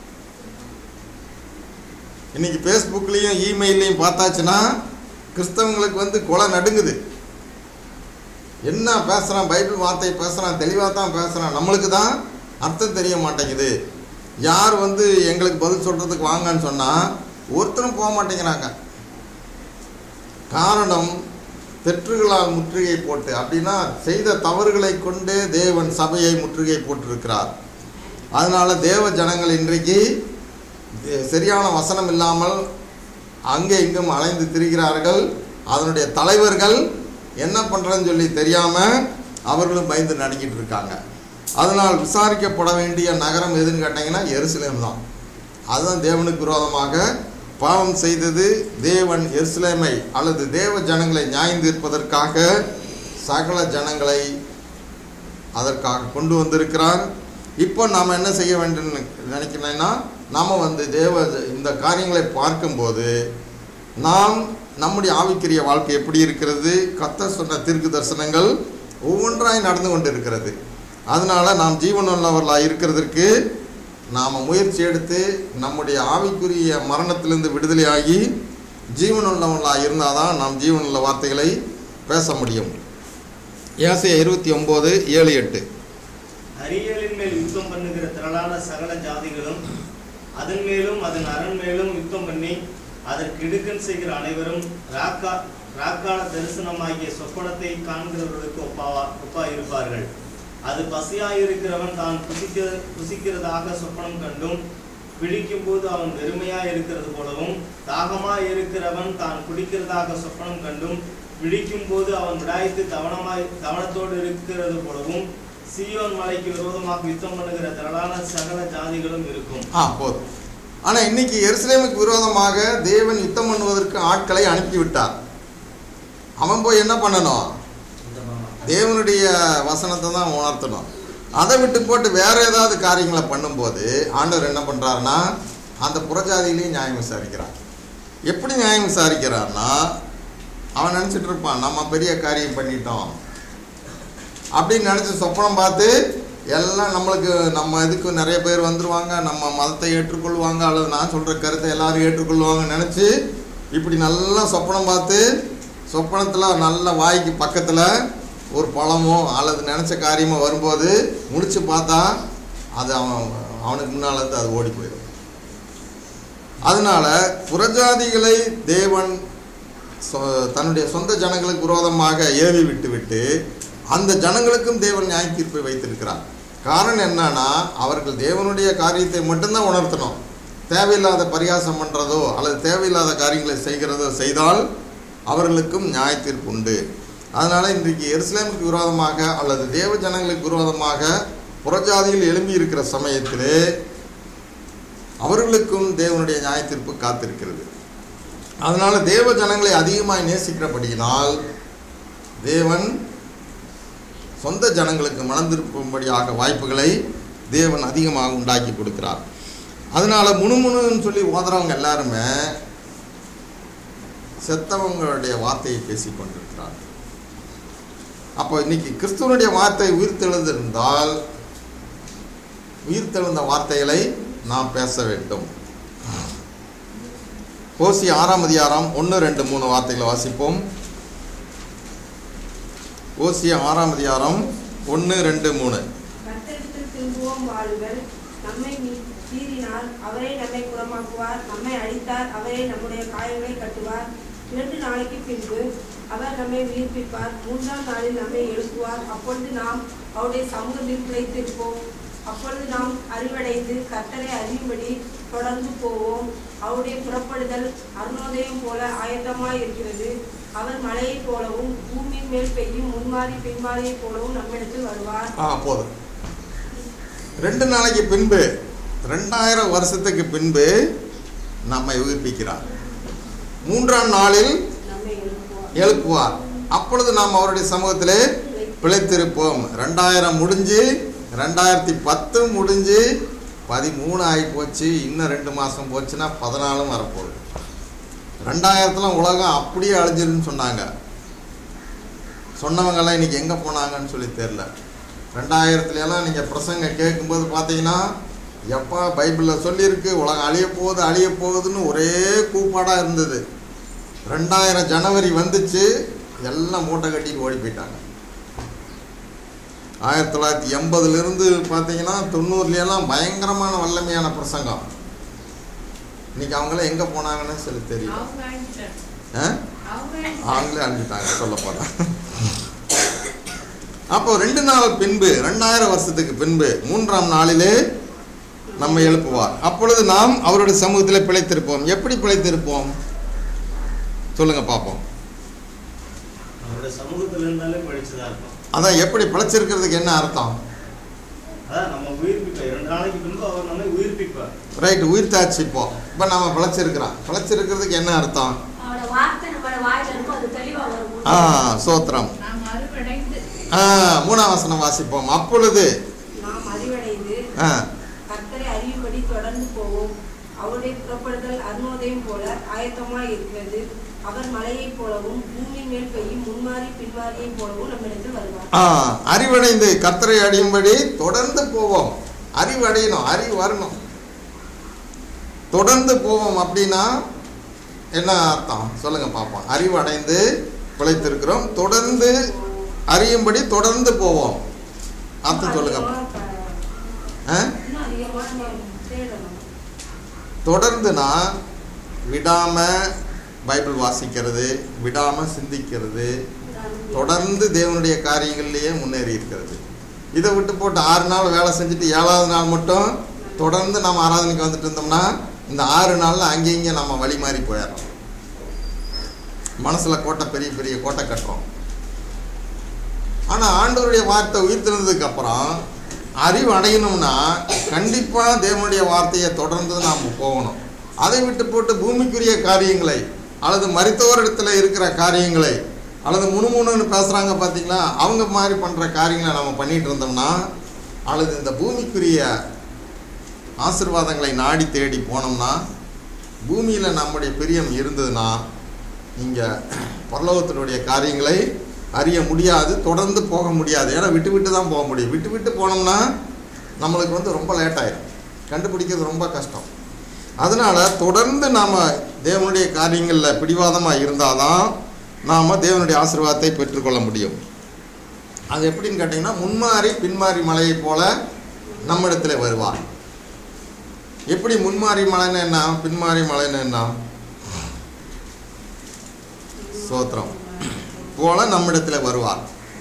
இன்னைக்கு ஃபேஸ்புக்லேயும் இமெயிலையும் பார்த்தாச்சுன்னா கிறிஸ்தவங்களுக்கு கொலை நடுங்குது. என்ன பேசுகிறான், பைபிள் வார்த்தை பேசுகிறான், தெளிவாக தான் பேசுகிறான், நம்மளுக்கு தான் அர்த்தம் தெரிய மாட்டேங்குது. யார் எங்களுக்கு பதில் சொல்கிறதுக்கு வாங்கன்னு சொன்னால் ஒருத்தரும் போக மாட்டேங்கிறாங்க. காரணம், தெற்றுகளால் முற்றுகை போட்டு, அப்படின்னா செய்த தவறுகளை கொண்டே தேவன் சபையை முற்றுகை போட்டிருக்கிறார். அதனால் தேவ ஜனங்கள் இன்றைக்கு சரியான வசனம் இல்லாமல் அங்கே இங்கும் அலைந்து திரிகிறார்கள். அதனுடைய தலைவர்கள் என்ன பண்ணுறன்னு சொல்லி தெரியாமல் அவர்களும் பயந்து நடுங்கிட்டு இருக்காங்க. அதனால் விசாரிக்கப்பட வேண்டிய நகரம் எதுன்னு கேட்டிங்கன்னா எருசலேம் தான். அதுதான் தேவனுக்கு விரோதமாக பாவம் செய்தது. தேவன் எருசலேமை அல்லது தேவ ஜனங்களை நியாயந்தீர்ப்பதற்காக சகல ஜனங்களை அதற்காக கொண்டு வந்திருக்கிறார். இப்போ நாம் என்ன செய்ய வேண்டும் நினைக்கிறேன்னா, நாம் இந்த காரியங்களை பார்க்கும்போது நாம் நம்முடைய ஆவிக்குரிய வாழ்க்கை எப்படி இருக்கிறது, கர்த்தர் சொன்ன தீர்க்க தரிசனங்கள் ஒவ்வொன்றாய் நடந்து கொண்டு இருக்கிறது. அதனால் நாம் ஜீவனுள்ளவர்களாக இருக்கிறதுக்கு நாம் முயற்சி எடுத்து நம்முடைய ஆவிக்குரிய மரணத்திலிருந்து விடுதலையாகி ஜீவனுள்ளவர்களாக இருந்தால் தான் நாம் ஜீவனுள்ள வார்த்தைகளை பேச முடியும். ஏசாயா 29:7-8. அரியலின் மேல் யுத்தம் பண்ணுகிற திரளான சகல ஜாதிகளும் அதன் மேலும் அதன் அரண் மேலும் யுத்தம் பண்ணி அதற்கு இடுக்கண் செய்கிற அனைவரும் ராக்கால தரிசனமாகிய சொப்பனத்தை காண்கிறவர்களுக்கு ஒப்பாயிருப்பார்கள். அது பசியாயிருக்கிறவன் தான் புசிக்கிறதாக சொப்பனம் கண்டும் பிடிக்கும் போது அவன் வெறுமையாய் இருக்கிறது போலவும், தாகமாய் இருக்கிறவன் தான் குடிக்கிறதாக சொப்பனம் கண்டும் பிடிக்கும் போது அவன் விடாய்த்து கவனத்தோடு இருக்கிறது போலவும் சீயோன் மலைக்கு விரோதமாக யுத்தம் பண்ணுகிற திரளான சகல ஜாதிகளும் இருக்கும். போதும். ஆனால் இன்னைக்கு எருசலேமுக்கு விரோதமாக தேவன் யுத்தம் பண்ணுவதற்கு ஆட்களை அனுப்பிவிட்டார். அவன் போய் என்ன பண்ணணும்? தேவனுடைய வசனத்தை தான் உணர்த்தணும். அதை விட்டு போட்டு வேற ஏதாவது காரியங்களை பண்ணும்போது ஆண்டவர் என்ன பண்ணுறாருன்னா, அந்த புறஜாதியிலையும் நியாயம் விசாரிக்கிறார். எப்படி நியாயம் விசாரிக்கிறார்னா, அவன் நினச்சிட்டு இருப்பான் நம்ம பெரிய காரியம் பண்ணிட்டோம் அப்படின்னு நினச்சி சொப்பனம் பார்த்து எல்லாம் நம்ம இதுக்கு நிறைய பேர் வந்துடுவாங்க, நம்ம மதத்தை ஏற்றுக்கொள்வாங்க, அல்லது நான் சொல்கிற கருத்தை எல்லாரும் ஏற்றுக்கொள்வாங்கன்னு நினச்சி இப்படி நல்லா சொப்பனம் பார்த்து சொப்பனத்தில் நல்ல வாய்க்கு பக்கத்தில் ஒரு பழமோ அல்லது நினச்ச காரியமோ வரும்போது முடிச்சு பார்த்தா அது அவனுக்கு முன்னால் இருந்து அது ஓடி போயிடும். அதனால புறஜாதிகளை தேவன் தன்னுடைய சொந்த ஜனங்களுக்கு விரோதமாக ஏவி விட்டு அந்த ஜனங்களுக்கும் தேவன் நியாய தீர்ப்பை வைத்திருக்கிறார். காரணம் என்னன்னா, அவர்கள் தேவனுடைய காரியத்தை மட்டும்தான் உணர்த்தணும். தேவையில்லாத பரிகாசம் பண்ணுறதோ அல்லது தேவையில்லாத காரியங்களை செய்கிறதோ செய்தால் அவர்களுக்கும் நியாய தீர்ப்பு உண்டு. அதனால் இன்றைக்கு எருசலேமுக்கு விரோதமாக அல்லது தேவ ஜனங்களுக்கு விரோதமாக புறஜாதியில் எழும்பி இருக்கிற சமயத்திலே அவர்களுக்கும் தேவனுடைய நியாய தீர்ப்பு காத்திருக்கிறது. அதனால் தேவ ஜனங்களை அதிகமாக நேசிக்கிறபடியினால் தேவன் சொந்த ஜனங்களுக்கு மனந்திருக்கும்படியாக வாய்ப்புகளை தேவன் அதிகமாக உண்டாக்கி கொடுக்கிறார். அதனால் முணுமுணுன்னு சொல்லி ஓதுறவங்க எல்லாருமே செத்தவங்களுடைய வார்த்தையை பேசி கொண்டிருக்கிறார். அப்போ இன்னைக்கு கிறிஸ்துவனுடைய வார்த்தை உயிர்த்தெழுந்திருந்தால் உயிர்த்தெழுந்த வார்த்தைகளை நாம் பேச வேண்டும். ஓசியா 6 1, 2, 3 வார்த்தைகளை வாசிப்போம். ஓசியா 6 1, 2, 3. கர்த்தரிடத்தில் திரும்புவோம் வாருங்கள். நம்மை மீறினார், அவரே நம்மை குணமாக்குவார். நம்மை அடித்தார், அவரே நம்முடைய காயங்களை கட்டுவார். 2 நாளைக்கு பின்பு அவர் நம்மை உயிர்ப்பிப்பார். 3ஆம் நாளில் நம்மை எழுப்புவார். அப்பொழுது நாம் அவருடைய சமூகத்தில் பிழைத்திருப்போம். அப்பொழுது நாம் அறிவடைந்து கர்த்தரை அறியும்படி தொடர்ந்து போவோம். அவருடைய புறப்படுதல் அருணோதயம் போல ஆயத்தமாய் இருக்கிறது. அவர் மழையை போலவும் பூமியின் மேல் பெய்யும் முன்மாறி பின்மாறியை போலவும் நம்மிடத்தில் வருவார். போதும். 2 நாளைக்கு பின்பு 2000 வருஷத்துக்கு பின்பு நம்மை உயிர்ப்பிக்கிறார். 3ஆம் நாளில் எழுப்புவார். அப்பொழுது நாம் அவருடைய சமூகத்திலே பிழைத்திருப்போம். 2000 முடிஞ்சு 2010 முடிஞ்சு 13 ஆகி போச்சு. இன்னும் 2 மாதம் போச்சுன்னா 14 வரப்போகுது. 2000 உலகம் அப்படியே அழிஞ்சிருன்னு சொன்னாங்க. சொன்னவங்கெல்லாம் இன்னைக்கு எங்கே போனாங்கன்னு சொல்லி தெரில. 2000 நீங்கள் பிரசங்க கேட்கும்போது பார்த்தீங்கன்னா, எப்போ பைபிளில் சொல்லியிருக்கு உலகம் அழிய போகுதுன்னு ஒரே கூப்பாடாக இருந்தது. 2000 ஜனவரி வந்துச்சு, எல்லாம் மூட்டை கட்டிட்டு ஓடி போயிட்டாங்க. 1980 பார்த்தீங்கன்னா 90 பயங்கரமான வல்லமையான பிரசங்கம். இன்னைக்கு அவங்களாம் எங்கே போனாங்கன்னு சொல்லி தெரியும். அவங்களே அழிஞ்சிட்டாங்க சொல்ல போனால். அப்போ 2 நாள் பின்பு 2000 வருஷத்துக்கு பின்பு 3ஆம் நாளிலே நம்ம எழுப்புவார். அப்பொழுது நாம் அவருடைய சமூகத்தில் பிழைத்திருப்போம். எப்படி பிழைத்திருப்போம் சொல்லுங்க பார்ப்போம். அவருடைய சமூகத்தில் இருந்தாலே பிழைச்சதா இருக்கும். அதான் எப்படி பிழைச்சிருக்கிறதுக்கு என்ன அர்த்தம்? அதான் நம்ம உயிர்ப்பிப்பார். 2 நாளைக்கு பின்பு அவர் நம்மை உயிர்ப்பிப்பார். ரைட், உயிர்த்தாச்சு. இப்போ நம்ம பிழைச்சிருக்கிறோம். பிழைச்சிருக்கிறதுக்கு என்ன அர்த்தம்? அவரோட வார்த்தை நம்மளோட வாயில இருக்கும், அது தெளிவா வரும். சோத்திரம். நாம் அறிவடைந்து 3ஆம் வசனம் வாசிப்போம். அப்பொழுது நாம் அறிவடைந்து கர்த்தரை அறியும்படி தொடர்ந்து போவோம். அவருடைய புறப்படுதல் அருணோதயம் போல ஆயத்தமாய் இருக்கிறது. அவர் மலையைப் போலவும் பூமி மேல் பெய்யும் முன்மாறி பின்மாரியை போலவும் நம்மிடத்தில் வருவார். அறிவடைந்து கர்த்தரை அறியும்படி தொடர்ந்து போவோம். அறிவடையணும், அறிவு வரணும். தொடர்ந்து போவோம் அப்படின்னா என்ன அர்த்தம் சொல்லுங்க பார்ப்போம். அறிவடைந்து பிழைத்திருக்கிறோம், தொடர்ந்து அறியும்படி தொடர்ந்து போவோம். அர்த்தம் சொல்லுங்க. தொடர்ந்துனா விடாம பைபிள் வாசிக்கிறது, விடாம சிந்திக்கிறது, தொடர்ந்து தேவனுடைய காரியங்கள்லயே முன்னேறி இருக்கிறது. இதை விட்டு போட்டு 6 நாள் வேலை செஞ்சுட்டு 7ஆவது நாள் மட்டும் தொடர்ந்து நம்ம ஆராதனைக்கு வந்துட்டு இருந்தோம்னா இந்த 6 நாள்ல அங்கேயும் நம்ம வழி மாறி போயிடுறோம். மனசுல கோட்டை, பெரிய பெரிய கோட்டை கட்டுறோம். ஆனா ஆண்டவருடைய வார்த்தை உயிர்த்தெழுந்ததுக்கு அப்புறம் அறிவு அடையணும்னா கண்டிப்பா தேவனுடைய வார்த்தையை தொடர்ந்து நாம் போகணும். அதை விட்டு போட்டு பூமிக்குரிய காரியங்களை அல்லது மரித்தோரிடத்துல இருக்கிற காரியங்களை அல்லது முணுமுணுன்னு பேசுறாங்க பார்த்தீங்களா, அவங்க மாதிரி பண்ற காரியங்களை நம்ம பண்ணிட்டு இருந்தோம்னா அல்லது இந்த பூமிக்குரிய ஆசீர்வாதங்களை நாடி தேடி போனோம்னா, பூமியில நம்முடைய பிரியம் இருந்ததுன்னா இங்க பரலோகத்தினுடைய காரியங்களை அறிய முடியாது, தொடர்ந்து போக முடியாது. ஏன்னா விட்டு விட்டு தான் போக முடியும். விட்டு விட்டு போனோம்னா நம்மளுக்கு ரொம்ப லேட் ஆயிடும், கண்டுபிடிக்கிறது ரொம்ப கஷ்டம். அதனால தொடர்ந்து நாம் தேவனுடைய காரியங்களில் பிடிவாதமாக இருந்தால் தான் நாம் தேவனுடைய ஆசீர்வாதத்தை பெற்றுக்கொள்ள முடியும். அது எப்படின்னு கேட்டிங்கன்னா, முன்மாறி பின்மாறி மலையை போல நம்மிடத்தில் வருவார். எப்படி முன்மாறி மலைன்னு என்ன, பின்மாறி மலைன்னு என்ன? சோத்திரம் போல நம்மிடத்தில் வருவார்.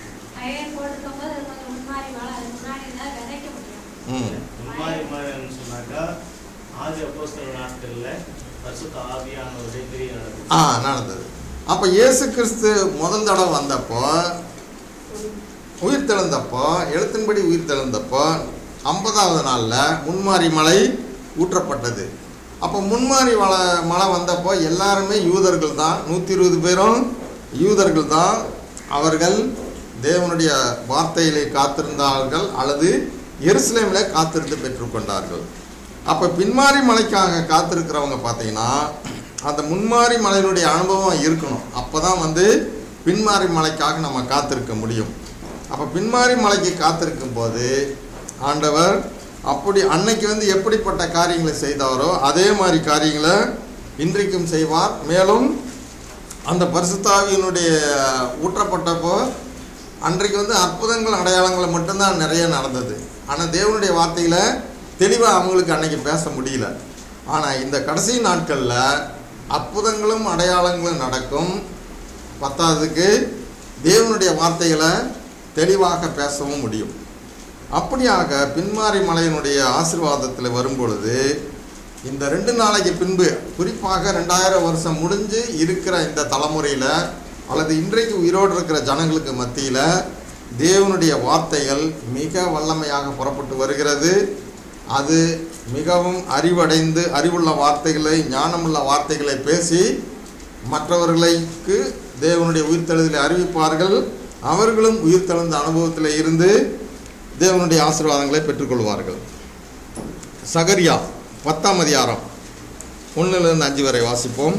முன்மாறி மலைன்னு சொன்னாக்கா ஆதி அப்போஸ்தலர் நாட்கள்ல பரிசுத்த ஆவியானவருடைய கிரியை நடந்தது. அப்போ இயேசு கிறிஸ்து முதல் தடவை வந்தப்போ, உயிர்த்தெழுந்தப்போ, எழுத்தின்படி உயிர்த்தெழுந்தப்போ 50ஆவது நாளில் முன்மாறி மலை ஊற்றப்பட்டது. அப்போ முன்மாறி மலை வந்தப்போ எல்லாருமே யூதர்கள் தான், 120 பேரும் யூதர்கள் தான். அவர்கள் தேவனுடைய வார்த்தையிலே காத்திருந்தார்கள் அல்லது எருசலேமிலே காத்திருந்து பெற்றுக்கொண்டார்கள். அப்போ பின்மாறி மலைக்காக காத்திருக்கிறவங்க பார்த்தீங்கன்னா அந்த முன்மாறி மலையினுடைய அனுபவம் இருக்கணும். அப்போ தான் பின்மாறி மலைக்காக நம்ம காத்திருக்க முடியும். அப்போ பின்மாறி மலைக்கு காத்திருக்கும் போது ஆண்டவர் அப்படி அன்னைக்கு எப்படிப்பட்ட காரியங்களை செய்தாரோ அதே மாதிரி காரியங்களை இன்றைக்கும் செய்வார். மேலும் அந்த பரிசுத்த ஆவியினுடைய ஊற்றப்பட்டப்போ அன்றைக்கு அற்புதங்கள் அடையாளங்களை மட்டும்தான் நிறைய நடந்தது. ஆனால் தேவனுடைய வார்த்தைகளை தெளிவாக அவங்களுக்கு அன்னைக்கு பேச முடியல. ஆனால் இந்த கடைசி நாட்களில் அற்புதங்களும் அடையாளங்களும் நடக்கும். பத்தாவதுக்கு தேவனுடைய வார்த்தைகளை தெளிவாக பேசவும் முடியும். அப்படியாக பின்மாறி மலையினுடைய ஆசீர்வாதத்தில் வரும்பொழுது இந்த 2 நாளைக்கு பின்பு, குறிப்பாக 2000 வருஷம் முடிஞ்சு இருக்கிற இந்த தலைமுறையில் அல்லது இன்றைக்கு உயிரோடு இருக்கிற ஜனங்களுக்கு மத்தியில் தேவனுடைய வார்த்தைகள் மிக வல்லமையாக புறப்பட்டு வருகிறது. அது மிகவும் அறிவடைந்து அறிவுள்ள வார்த்தைகளை, ஞானமுள்ள வார்த்தைகளை பேசி மற்றவர்களுக்கு தேவனுடைய உயிர்த்தெழுதலை அறிவிப்பார்கள். அவர்களும் உயிர்த்தெழுந்த அனுபவத்தில் இருந்து தேவனுடைய ஆசீர்வாதங்களை பெற்றுக்கொள்வார்கள். சகரியா 10ஆம் அதிகாரம் 1லிருந்து 5 வரை வாசிப்போம்.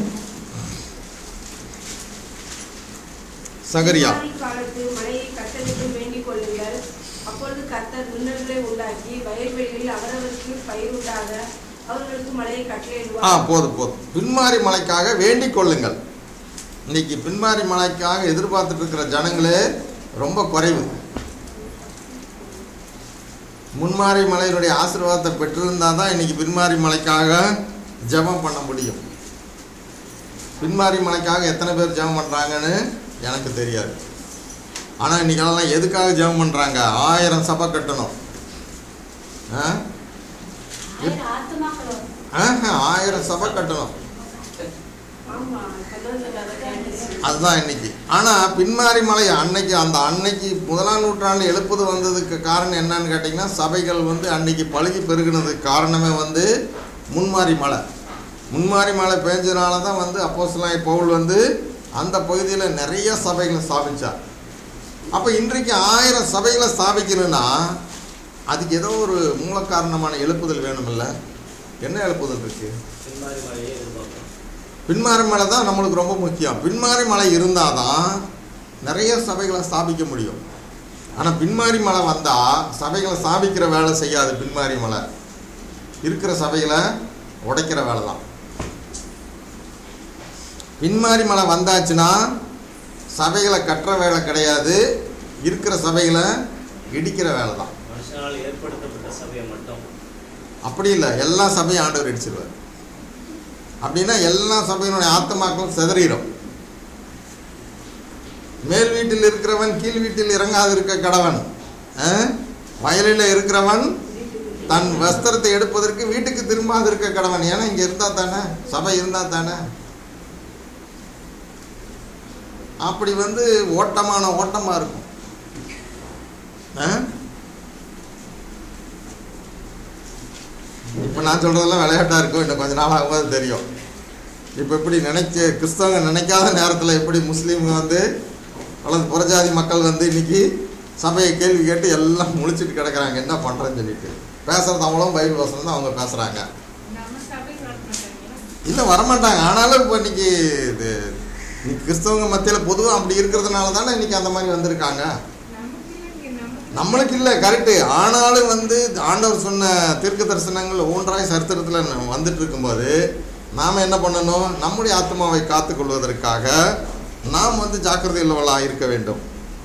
சகரியா. காலத்து மழையை கர்த்தருக்கு வேண்டிக் கொள்ளுங்கள். அப்பொழுது கர்த்தர் மின்னல்களை உண்டாக்கி வயல்வெளிகளில் அவரவருக்கு பயிர் உண்டாக அவர்களுக்கு மழையை கட்டளையிடுவார். போதும். பின்மாறி மலைக்காக வேண்டிக் கொள்ளுங்கள். இன்னைக்கு பின்மாறி மலைக்காக எதிர்பார்த்துட்டு இருக்கிற ஜனங்களே ரொம்ப குறைவு. முன்மாறி மலையினுடைய ஆசீர்வாதத்தை பெற்றிருந்தால் தான் இன்னைக்கு பின்மாறி மலைக்காக ஜெபம் பண்ண முடியும். பின்மாறி மலைக்காக எத்தனை பேர் ஜெபம் பண்ணுறாங்கன்னு எனக்கு தெரியாது. ஆனால் இன்றைக்கெல்லாம் எதுக்காக ஜெபம் பண்ணுறாங்க? 1000 சபை கட்டணும். 1000 சபை கட்டணும். ஆமா கண்ணாடி அதுதான் இன்னைக்கு. ஆனால் பின்மாரி மலை அன்னைக்கு முதலாம் நூற்றாண்டு எழுப்புது வந்ததுக்கு காரணம் என்னன்னு கேட்டிங்கன்னா, சபைகள் அன்னைக்கு பழுகி பெருகினதுக்கு காரணமே முன்மாரி மழை பெஞ்சதுனால தான் அப்போஸ்தலனாகிய பவுல் அந்த பகுதியில் நிறைய சபைகளை ஸ்தாபித்தார். அப்போ இன்றைக்கு 1000 சபைகளை ஸ்தாபிக்கணும்னா அதுக்கு ஏதோ ஒரு மூல காரணமான எழுப்புதல் வேணுமில்ல? என்ன எழுப்புதல் இருக்கு? பின்மாரி மலை தான் நம்மளுக்கு ரொம்ப முக்கியம். பின்மாரி மலை இருந்தால் தான் நிறைய சபைகளை ஸ்தாபிக்க முடியும். ஆனால் பின்மாரி மலை வந்தால் சபைகளை ஸ்தாபிக்கிற வேலை செய்யாது. பின்மாரி மலை இருக்கிற சபைகளை உடைக்கிற வேலை தான். பின்மாரி மலை வந்தாச்சுன்னா சபைகளை கட்டுற வேலை கிடையாது, இருக்கிற சபைகளை இடிக்கிற வேலை தான். மனுஷனால் ஏற்படுத்தப்பட்ட சபையை மட்டும் அப்படி இல்லை, எல்லா சபையும் ஆண்டவர் இடிச்சிருவார். அப்படின்னா எல்லா சபையினுடைய ஆத்மாக்களும் சிதறிடும். மேல் வீட்டில் இருக்கிறவன் கீழ் வீட்டில் இறங்காது இருக்க கடவன், வயலில் இருக்கிறவன் தன் வஸ்திரத்தை எடுப்பதற்கு வீட்டுக்கு திரும்பாது இருக்க கடவன். ஏன்னா இங்கே இருந்தால் தானே, சபை இருந்தால் தானே. அப்படி ஓட்டமான ஓட்டமாக இருக்கும். இப்போ நான் சொல்கிறதெல்லாம் விளையாட்டாக இருக்கும், இன்னும் கொஞ்ச நாள் ஆகும்போது தெரியும். இப்போ எப்படி கிறிஸ்தவங்க நினைக்காத நேரத்தில் எப்படி முஸ்லீம்ங்க அல்லது புறஜாதி மக்கள் இன்னைக்கு சபையை கேள்வி கேட்டு எல்லாம் முழிச்சிட்டு கிடக்கிறாங்க, என்ன பண்ணுறேன்னு சொல்லிட்டு. பேசுகிறது அவங்களும் பைபிள் வசனம் தான் அவங்க பேசுகிறாங்க. இல்லை வரமாட்டாங்க. ஆனாலும் இப்போ இன்னைக்கு கிறிஸ்தவங்க மத்தியில் பொதுவாக அப்படி இருக்கிறதுனால தானே இன்னைக்கு அந்த மாதிரி வந்திருக்காங்க. நம்மளுக்கு இல்லை, கரெக்டு. ஆனாலும் ஆண்டவர் சொன்ன தீர்க்க தரிசனங்கள் ஒன்றாய் சரித்திரத்தில் வந்துட்டு இருக்கும்போது நாம் என்ன பண்ணணும்? நம்முடைய ஆத்மாவை காத்துக்கொள்வதற்காக நாம் ஜாக்கிரதை உள்ளவர்களாக இருக்க வேண்டும்.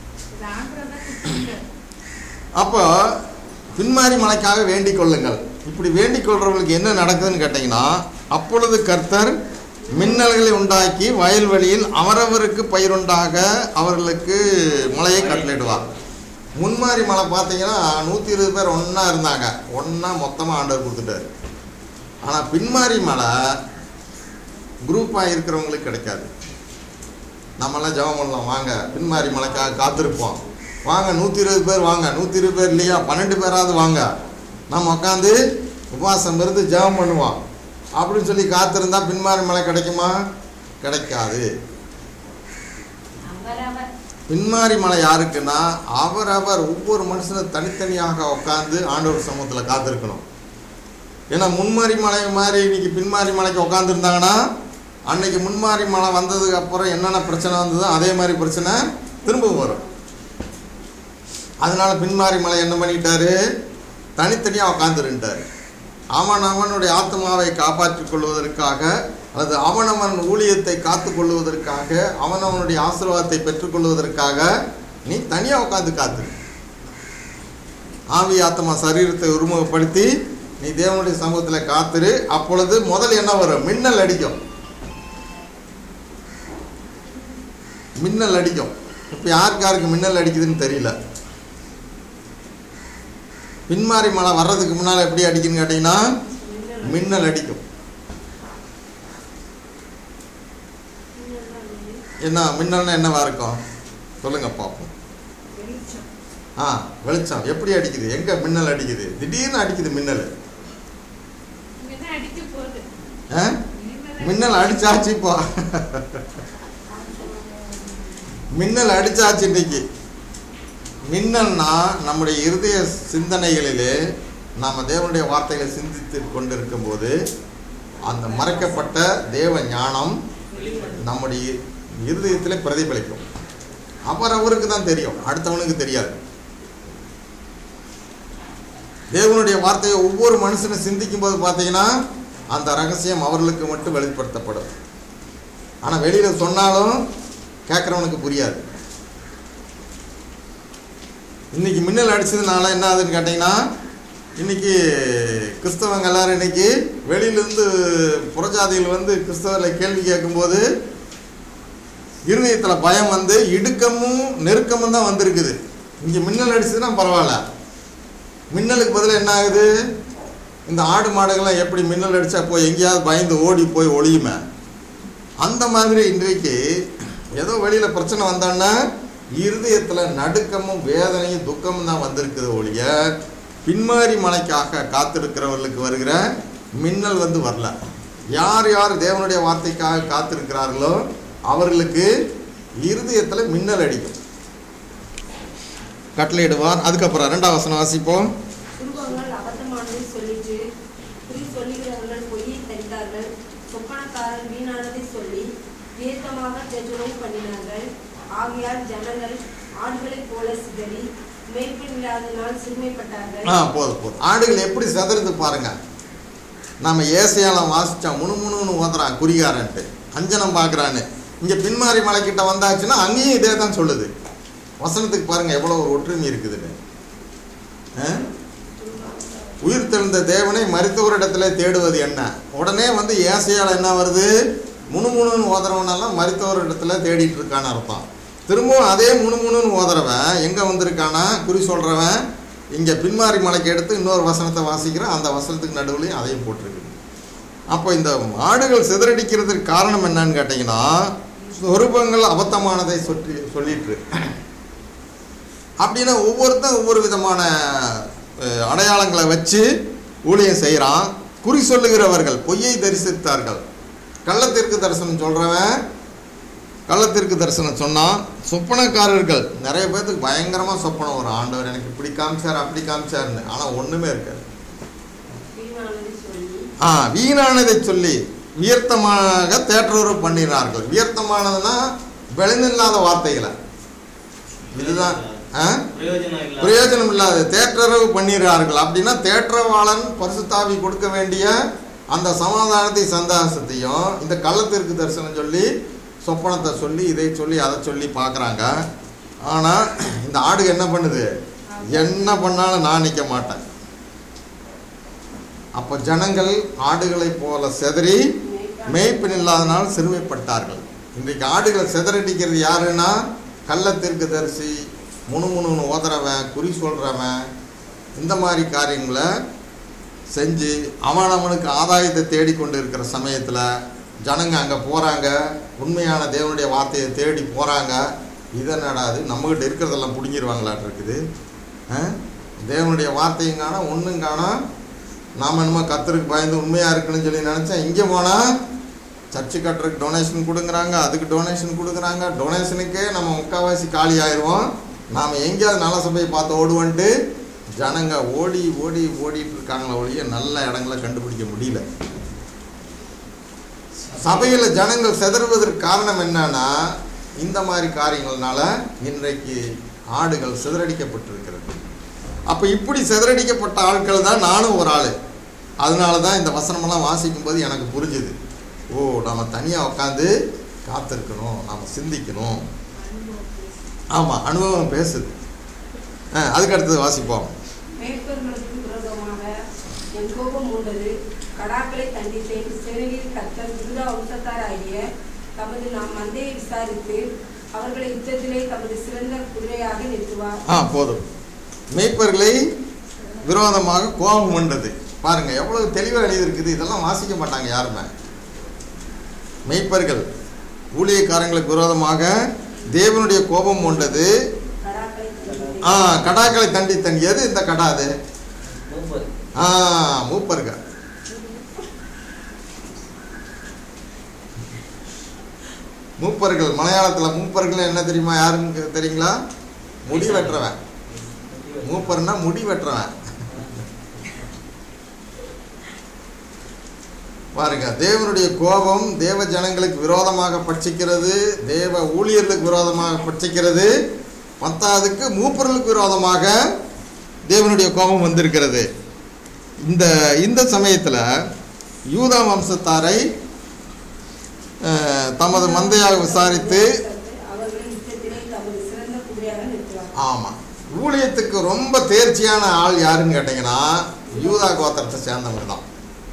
அப்போ பின்மாரி மலைக்காக வேண்டிக் கொள்ளுங்கள். இப்படி வேண்டிக் கொள்றவங்களுக்கு என்ன நடக்குதுன்னு கேட்டிங்கன்னா, அப்பொழுது கர்த்தர் மின்னல்களை உண்டாக்கி வயல்வெளியில் அவரவருக்கு பயிருண்டாக அவர்களுக்கு மலையை கட்டளிடுவார். முன்மாரி மலை பார்த்தீங்கன்னா 120 பேர் ஒன்றா இருந்தாங்க, ஒன்றா மொத்தமாக ஆண்டவர் கொடுத்துட்டார். ஆனால் பின்மாரி மலை குரூப்பாக இருக்கிறவங்களுக்கு கிடைக்காது. நம்மளாம் ஜெபம் பண்ணலாம், வாங்க பின்மாரி மலைக்காக காத்திருப்போம், வாங்க 120 பேர் வாங்க, 120 பேர் இல்லையா 12 பேராவது வாங்க, நம்ம உட்காந்து உபவாசம் இருந்து ஜெபம் பண்ணுவோம் அப்படின்னு சொல்லி காத்திருந்தா பின்மாரி மலை கிடைக்குமா? கிடைக்காது. பின்மாரி மலை யாருக்குன்னா, அவரவர் ஒவ்வொரு மனுஷனும் தனித்தனியாக உட்காந்து ஆண்டவர் சமூகத்தில் காத்திருக்கணும். ஏன்னா முன்மாரி மலை மாதிரி இன்னைக்கு பின்மாரி மலைக்கு உட்காந்துருந்தாங்கன்னா அன்னைக்கு முன்மாரி மலை வந்ததுக்கு அப்புறம் என்னென்ன பிரச்சனை வந்ததோ அதே மாதிரி பிரச்சனை திரும்ப வரும். அதனால பின்மாரி மலை என்ன பண்ணிட்டாரு? தனித்தனியாக உட்காந்துருந்தார். அவனுடைய ஆத்மாவை காப்பாற்றிக் கொள்வதற்காக, அல்லது அவனவன் ஊழியத்தை காத்து கொள்வதற்காக, அவனவனுடைய ஆசீர்வாதத்தை பெற்றுக்கொள்வதற்காக நீ தனியாக உட்காந்து காத்து. ஆவி ஆத்மா சரீரத்தை உருவகப்படுத்தி நீ தேவனுடைய சமூகத்தில் காத்துரு. அப்பொழுது முதல் என்ன வரும்? மின்னல் அடிக்கும். மின்னல் அடிக்கும். இப்போ யாருக்கு மின்னல் அடிக்குதுன்னு தெரியல. பின்மாரி மழை வர்றதுக்கு முன்னால் எப்படி அடிக்குன்னு கேட்டிங்கன்னா மின்னல் அடிக்கும். என்ன மின்னல்னா என்னவா இருக்கும் சொல்லுங்க பார்ப்போம். வெளிச்சம் எப்படி அடிக்குது? எங்க மின்னல் அடிக்குது? திடீர்னு அடிக்குது மின்னல். மின்னல் அடிச்சாச்சு. இப்போ மின்னல் அடிச்சாச்சு. இன்னைக்கு மின்னல்னா நம்முடைய இருதய சிந்தனைகளிலே நாம் தேவனுடைய வார்த்தைகளை சிந்தித்து கொண்டிருக்கும் போது அந்த மறைக்கப்பட்ட தேவ ஞானம் நம்முடைய இருதயத்தில் பிரதிபலிக்கும். அவருக்கு தான் தெரியும், அடுத்தவனுக்கு தெரியாது. தேவனுடைய வார்த்தையை ஒவ்வொரு மனுஷனும் சிந்திக்கும் போது பார்த்தீங்கன்னா அந்த ரகசியம் அவர்களுக்கு மட்டும் வெளிப்படுத்தப்படும். ஆனால் வெளியில் சொன்னாலும் கேட்குறவனுக்கு புரியாது. இன்றைக்கி மின்னல் அடித்ததுனால என்ன ஆகுதுன்னு கேட்டிங்கன்னா, இன்றைக்கி கிறிஸ்தவங்க எல்லோரும் இன்றைக்கி வெளியிலேருந்து புறஜாதிகள் கிறிஸ்தவர்களை கேள்வி கேட்கும்போது இருதயத்தில் பயம் இடுக்கமும் நெருக்கமும் தான் வந்திருக்குது. இங்கே மின்னல் அடிச்சதுன்னா பரவாயில்ல, மின்னலுக்கு பதிலாக என்ன ஆகுது? இந்த ஆடு மாடுகள்லாம் எப்படி மின்னல் அடித்தா போய் எங்கேயாவது பயந்து ஓடி போய் ஒளியுமே, அந்த மாதிரி இன்றைக்கு ஏதோ வெளியில் பிரச்சனை வந்தோன்னா இருதயத்தில் நடுக்கமும் வேதனையும் துக்கமும் தான் வந்திருக்குது ஒழிய பின்மாரி மலைக்காக காத்திருக்கிறவர்களுக்கு வருகிற மின்னல் வந்து வரல. யார் யார் தேவனுடைய வார்த்தைக்காக காத்திருக்கிறார்களோ அவர்களுக்கு இருதயத்தில் மின்னல் அடிக்கும், கட்டளையிடுவார். அதுக்கப்புறம் 2ஆம் வசனம் வாசிப்போம். துருவங்கள் அபத்தமானதை சொல்லிட்டு குறி சொல்லுகிறவர்கள் பொய்யை தரித்தார்கள். சொப்பனக்காரன் வீணானதை சொல்லி வியர்த்தமாக பிரச்சுரம் பண்ணினார்கள். ஆகையால் ஜனங்கள் ஆடுகளைப் போல சிதறி மேய்ப்பன் இல்லாதனால் சிறுமைப்பட்டார்கள். போதும். ஆடுகள் எப்படி சிதறுது பாருங்க. நம்ம ஏசையாலம் வாசிச்சா முணுமுணுன்னு ஓதுறான் குறிகாரன்ட்டு, அஞ்சனம் பார்க்குறான்னு. இங்கே பின்மாரி மலைக்கிட்ட வந்தாச்சுன்னா அங்கேயும் இதே தான் சொல்லுது. வசனத்துக்கு பாருங்க எவ்வளோ ஒரு ஒற்றுமை இருக்குதுன்னு. உயிர் தெழுந்த தேவனை மரித்தவரிடத்துல தேடுவது என்ன? உடனே வந்து ஏசையால் என்ன வருது? முணுமுணுன்னு ஓதுறவனெல்லாம் மரித்தவரிடத்துல தேடிட்டு இருக்கான்னு அர்த்தம். திரும்பவும் அதே முணுமுணுன்னு ஓதுறவன் எங்கே வந்திருக்கானா? குறி சொல்கிறவன் இங்கே பின்மாரி மலைக்கு எடுத்து இன்னொரு வசனத்தை வாசிக்கிறேன், அந்த வசனத்துக்கு நடுவுலையும் அதையும் போட்டிருக்கு. அப்போ இந்த ஆடுகள் சிதறடிக்கிறதுக்கு காரணம் என்னன்னு கேட்டிங்கன்னா, சொரூபங்கள் அபத்தமானதை சொல்லிட்டு அப்படின்னா ஒவ்வொருத்தரும் ஒவ்வொரு விதமான அடையாளங்களை வச்சு ஊழியம் செய்கிறான். குறி சொல்லுகிறவர்கள் பொய்யை தரிசித்தார்கள். கள்ளத்திற்கு தரிசனம் சொல்கிறவன் கள்ளத்திற்கு தரிசனம் சொன்னான். சொப்பனக்காரர்கள் நிறைய பேர்த்துக்கு பயங்கரமாக சொப்பனம் வரும், ஆண்டவர் எனக்கு இப்படி காமிச்சார் அப்படி காமிச்சார்னு. ஆனால் ஒன்றுமே இருக்காது. வீணானதை சொல்லி வியர்த்தமாக தேற்றோரு பண்ணினார்கள். வியர்த்தமானதுன்னா விளைநில்லாத வார்த்தைகளை, இதுதான் பிரயோஜனம் இல்லாத தேற்றரவு பண்ணிடுறார்கள். அப்படின்னா தேற்றவாளன் பரிசுத்தாவி கொடுக்க வேண்டிய அந்த சமாதானத்தை சந்தாசத்தையும் இந்த கள்ளத்திற்கு தரிசனம் சொல்லி சொப்பனத்தை சொல்லி இதை சொல்லி அதை சொல்லி பார்க்குறாங்க. ஆனால் இந்த ஆடு என்ன பண்ணுது? என்ன பண்ணாலும் நான் நிற்க மாட்டேன். அப்போ ஜனங்கள் ஆடுகளைப் போல சிதறி மேய்ப்பன் இல்லாதனால் சிறுமைப்பட்டார்கள். இன்றைக்கு ஆடுகளை சிதறடிக்கிறது யாருன்னா கள்ளத்திற்கு தரிசி, முணுமுணுன்னு ஓதுறவன், குறி சொல்கிறவன், இந்த மாதிரி காரியங்களை செஞ்சு அவனுக்கு ஆதாயத்தை தேடிக்கொண்டு இருக்கிற சமயத்தில் ஜனங்க அங்கே போகிறாங்க, உண்மையான தேவனுடைய வார்த்தையை தேடி போகிறாங்க. இதை நடாது நம்மகிட்ட இருக்கிறதெல்லாம் பிடிங்கிடுவாங்களாட்டு இருக்குது. தேவனுடைய வார்த்தையும் காணா ஒன்றும் காணா. நாம் என்னமோ கர்த்தருக்கு பயந்து உண்மையாக இருக்குன்னு சொல்லி நினச்சேன். இங்கே போனால் சர்ச்சு கட்டுறதுக்கு டொனேஷன் கொடுக்குறாங்க, அதுக்கு டொனேஷன் கொடுக்குறாங்க. டொனேஷனுக்கே நம்ம முக்கால்வாசி காலி ஆயிடுவோம். நாம் எங்கேயாவது நல்ல சபையை பார்த்து ஓடுவோன்ட்டு ஜனங்க ஓடிட்டு இருக்காங்களே ஒழிய நல்ல இடங்களை கண்டுபிடிக்க முடியல. சபையில் ஜனங்கள் சிதறுவதற்கு காரணம் என்னன்னா இந்த மாதிரி காரியங்கள்னால இன்றைக்கு ஆடுகள் சிதறடிக்கப்பட்டிருக்கிறது. அப்போ இப்படி சிதறடிக்கப்பட்ட ஆட்கள் தான் நானும் ஒரு ஆள். அதனால தான் இந்த வசனமெல்லாம் வாசிக்கும்போது எனக்கு புரிஞ்சுது, ஓ நம்ம தனியாக உட்காந்து காத்திருக்கணும், நாம் சிந்திக்கணும். ஆமாம், அனுபவம் பேசுது. அதுக்கு அடுத்தது வாசிப்போம். மேய்ப்பர்களுக்கு விரோதமாக என் கோபம் மூண்டது, கடாக்களை தண்டித்தேன். செருவில் கர்த்தர் யூதா வம்சத்தாராகிய தமது நாம் மந்தையை விசாரித்து அவர்களை யுத்தத்திலே தமது சிறந்த குதிரையாக நிறுத்துவார். போதும். மேய்ப்பர்களை விரோதமாக கோபம் கொண்டது. பாருங்க எவ்வளவு தெளிவாக எழுதியிருக்குது. இதெல்லாம் வாசிக்க மாட்டாங்க யாருமே. மேய்ப்பர்கள் ஊழியக்காரங்களுக்கு விரோதமாக தேவனுடைய கோபம் கொண்டது, கடாக்களை தண்டித்தன். எது இந்த கடா? அது மூப்பர்கள். மூப்பர்கள் மலையாளத்தில் மூப்பர்கள் என்ன தெரியுமா? யாருன்னு தெரியுங்களா? முடி வெட்டுறவன். மூப்பர்னா முடி வெட்டுறவன். பாருங்க, தேவனுடைய கோபம் தேவ ஜனங்களுக்கு விரோதமாக பட்சிக்கிறது, தேவ ஊழியர்களுக்கு விரோதமாக பட்சிக்கிறது. பத்தாவதுக்கு மூப்பர்களுக்கு விரோதமாக தேவனுடைய கோபம் வந்திருக்கிறது. இந்த சமயத்தில் யூதா வம்சத்தாரை தமது மந்தையாக விசாரித்து, ஆமாம், ஊழியத்துக்கு ரொம்ப தேர்ச்சியான ஆள் யாருன்னு கேட்டிங்கன்னா யூதா கோத்திரத்தை சேர்ந்தவங்க தான்.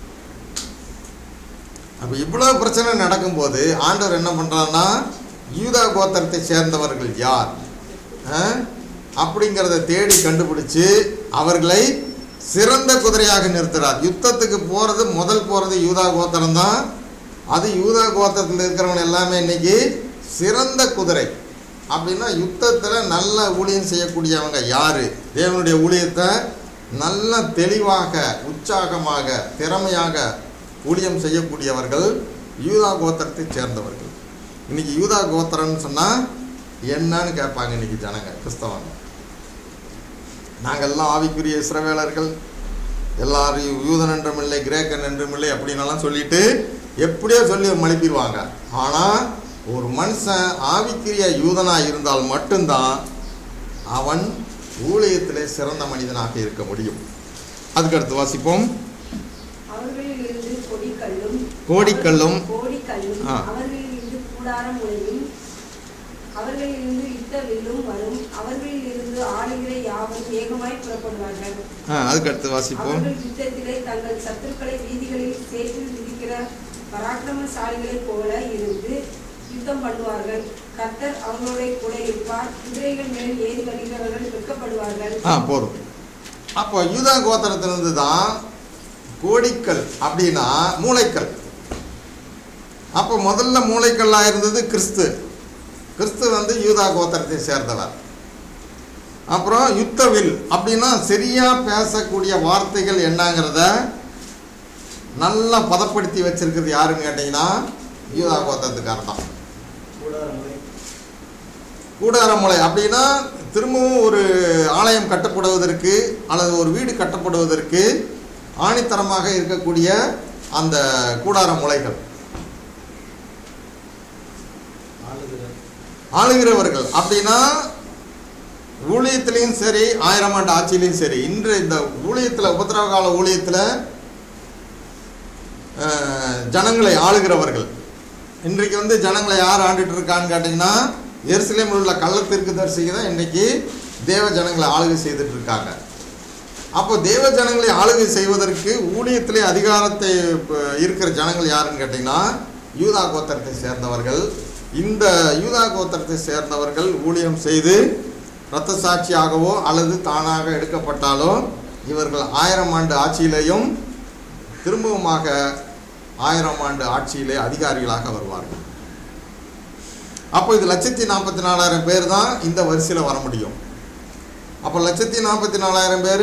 அப்போ இவ்வளோ பிரச்சனை நடக்கும்போது ஆண்டவர் என்ன பண்ணுறாருன்னா யூதா கோத்திரத்தை சேர்ந்தவர்கள் யார் அப்படிங்கிறத தேடி கண்டுபிடிச்சு அவர்களை சிறந்த குதிரையாக நிறுத்துறார். யுத்தத்துக்கு முதல் போகிறது யூதா கோத்திரம் தான். அது யூதா கோத்திரத்தில் இருக்கிறவங்க எல்லாமே இன்னைக்கு சிறந்த குதிரை. அப்படின்னா யுத்தத்தில் நல்ல ஊழியம் செய்யக்கூடியவங்க யார்? தேவனுடைய ஊழியத்தை நல்ல தெளிவாக உற்சாகமாக திறமையாக ஊழியம் செய்யக்கூடியவர்கள் யூதா கோத்திரத்தை சேர்ந்தவர்கள். இன்றைக்கி யூதா கோத்திரம்னு சொன்னால் என்னன்னு கேட்பாங்க இன்றைக்கி ஜனங்க கிறிஸ்தவங்க. நாங்கள்லாம் ஆவிக்குரிய இஸ்ரவேலர்கள், எல்லாரும் யூதன் என்றும் இல்லை கிரேக்கன் என்றும் இல்லை அப்படின்னலாம் சொல்லிட்டு எப்படியோ சொல்லி மழுப்பிடுவாங்க. ஆனால் ஒரு மனுஷன் ஆவிக்குரிய யூதனாக இருந்தால் மட்டும்தான் அவன் ஊழியத்திலே சிறந்த மனிதனாக இருக்க முடியும். அதுக்கடுத்து வாசிப்போம். அவர்களிலிருந்து கோடிக்கல்லும் அவர்களிலிருந்து கூடாரம் முளையும் அவர்களிலிருந்து யுத்த வில்லும் வரும். அவர்களிலிருந்து ஆளுகிற யாவரும் ஏகமாய் புறப்படுவார்கள். அதுக்கடுத்து வாசிப்போம். அவர்கள் யுத்தத்திலே தங்கள் சத்துருக்களை வீதிகளில் சேற்றில் விதிக்கிற பராக்கிரமசாலிகளைப் போல இருந்து யுத்தம் பண்ணுவார்கள். கர்த்தர் அவங்களோட கூட இருப்பார். குதிரைகள் மேல் ஏறி வருகிறவர்கள் வெட்கப்படுவார்கள். போதும். அப்போ யூதா கோத்திரத்திலிருந்து தான் கோடிக்கல் அப்படின்னா மூளைக்கல். அப்போ முதல்ல மூளைக்கல்லாக இருந்தது கிறிஸ்து. கிறிஸ்து வந்து யூதா கோத்திரத்தை சேர்ந்தவர். அப்புறம் யுத்தவில் அப்படின்னா சரியாக பேசக்கூடிய வார்த்தைகள் என்னங்கிறத நல்லா பதப்படுத்தி வச்சிருக்கிறது யாருன்னு கேட்டிங்கன்னா யூதா கோத்திரத்துக்காரர் தான். கூடாரமுலை அப்படின்னா திரும்பவும் ஒரு ஆலயம் கட்டப்படுவதற்கு அல்லது ஒரு வீடு கட்டப்படுவதற்கு ஆணித்தரமாக இருக்கக்கூடிய அந்த கூடார முளைகள். ஆளுகிறவர்கள் அப்படின்னா ஊழியத்திலையும் சரி 1000 ஆண்டு ஆட்சியிலையும் சரி, இன்று இந்த ஊழியத்தில் உபத்திரவ கால ஊழியத்தில் ஜனங்களை ஆளுகிறவர்கள். இன்றைக்கு வந்து ஜனங்களை யார் ஆண்டுட்டு இருக்கான்னு கேட்டிங்கன்னா எருசலேமில் உள்ள கள்ளத்தீர்க்கதரிசிக்கு தான் இன்றைக்கி தேவ ஜனங்களை ஆளுகை செய்துட்டு இருக்காங்க. அப்போ தேவ ஜனங்களை ஆளுகை செய்வதற்கு ஊழியத்திலே அதிகாரத்தை இருக்கிற ஜனங்கள் யாருன்னு கேட்டிங்கன்னா யூதா கோத்திரத்தை சேர்ந்தவர்கள். இந்த யூதா கோத்திரத்தை சேர்ந்தவர்கள் ஊழியம் செய்து இரத்த சாட்சியாகவோ அல்லது தானாக எடுக்கப்பட்டாலோ இவர்கள் 1000 ஆண்டு ஆட்சியிலேயும் திரும்பவுமாக 1000 ஆண்டு ஆட்சியிலே அதிகாரிகளாக வருவார்கள். அப்போ இது 1,44,000 பேர் தான் இந்த வரிசையில் வர முடியும். அப்போ 1,44,000 பேர்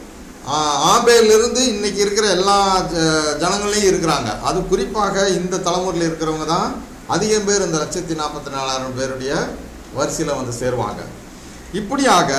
ஆபேலிருந்து இன்னைக்கு இருக்கிற எல்லா ஜனங்களையும் இருக்கிறாங்க. அது குறிப்பாக இந்த தலைமுறையில் இருக்கிறவங்க தான் அதிகம் பேர் இந்த 1,44,000 பேருடைய வரிசையில் வந்து சேருவாங்க. இப்படியாக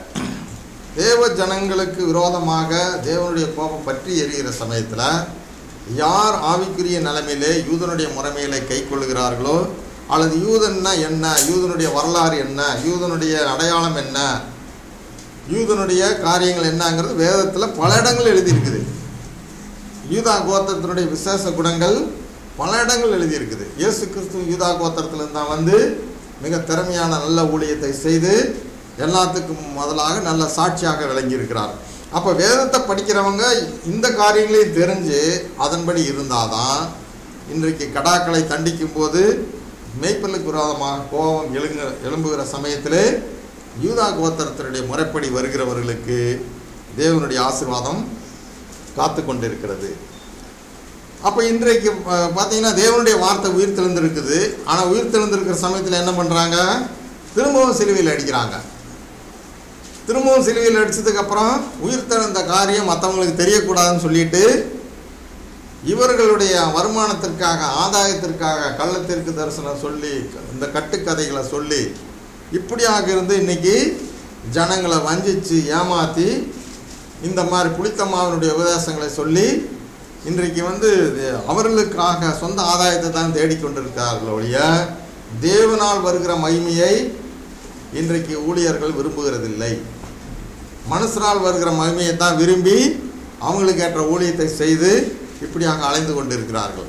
தேவ ஜனங்களுக்கு விரோதமாக தேவனுடைய கோபம் பற்றி எரிகிற சமயத்தில் யார் ஆவிக்குரிய நிலைமையிலே யூதனுடைய முறைமையிலே கை கொள்ளுகிறார்களோ அல்லது யூதன்னா என்ன, யூதனுடைய வரலாறு என்ன, யூதனுடைய அடையாளம் என்ன, யூதனுடைய காரியங்கள் என்னங்கிறது வேதத்தில் பல இடங்கள் எழுதியிருக்குது. யூதா கோத்திரத்தினுடைய விசேஷ குணங்கள் பல இடங்கள் எழுதியிருக்குது. இயேசு கிறிஸ்து யூதா கோத்திரத்திலிருந்து தான் வந்து மிக திறமையான நல்ல ஊழியத்தை செய்து எல்லாத்துக்கும் முதலாக நல்ல சாட்சியாக விளங்கியிருக்கிறார். அப்போ வேதத்தை படிக்கிறவங்க இந்த காரியங்களையும் தெரிஞ்சு அதன்படி இருந்தால் தான் இன்றைக்கு கடாக்களை தண்டிக்கும் போது மேய்ப்பலுக்கு விரோதமாக கோபம் எழும்புகிற சமயத்திலே யூதா கோத்திரத்தினுடைய முறைப்படி வருகிறவர்களுக்கு தேவனுடைய ஆசீர்வாதம் காத்து கொண்டிருக்கிறது. அப்போ இன்றைக்கு பார்த்தீங்கன்னா தேவனுடைய வார்த்தை உயிர் தெழுந்திருக்குது. ஆனால் உயிர் தெழுந்திருக்கிற சமயத்தில் என்ன பண்ணுறாங்க? திரும்பவும் சிலுவையில் அடிக்கிறாங்க. திரும்பவும் சிலுவையில் அடித்ததுக்கப்புறம் உயிர் தெழுந்த காரியம் மற்றவங்களுக்கு தெரியக்கூடாதுன்னு சொல்லிட்டு இவர்களுடைய வருமானத்திற்காக ஆதாயத்திற்காக கள்ளத்திற்கு தரிசனம் சொல்லி இந்த கட்டுக்கதைகளை சொல்லி இப்படியாக இருந்து இன்றைக்கி ஜனங்களை வஞ்சித்து ஏமாற்றி இந்த மாதிரி புளித்தம்மாவினுடைய உபதேசங்களை சொல்லி இன்றைக்கு வந்து அவர்களுக்காக சொந்த ஆதாயத்தை தான் தேடிக்கொண்டிருக்கிறார்கள் ஒழிய தேவனால் வருகிற மகிமையை இன்றைக்கு ஊழியர்கள் விரும்புகிறதில்லை. மனுஷனால் வருகிற மகிமையை தான் விரும்பி அவங்களுக்கு ஏற்ற ஊழியத்தை செய்து இப்படியாக அலைந்து கொண்டிருக்கிறார்கள்.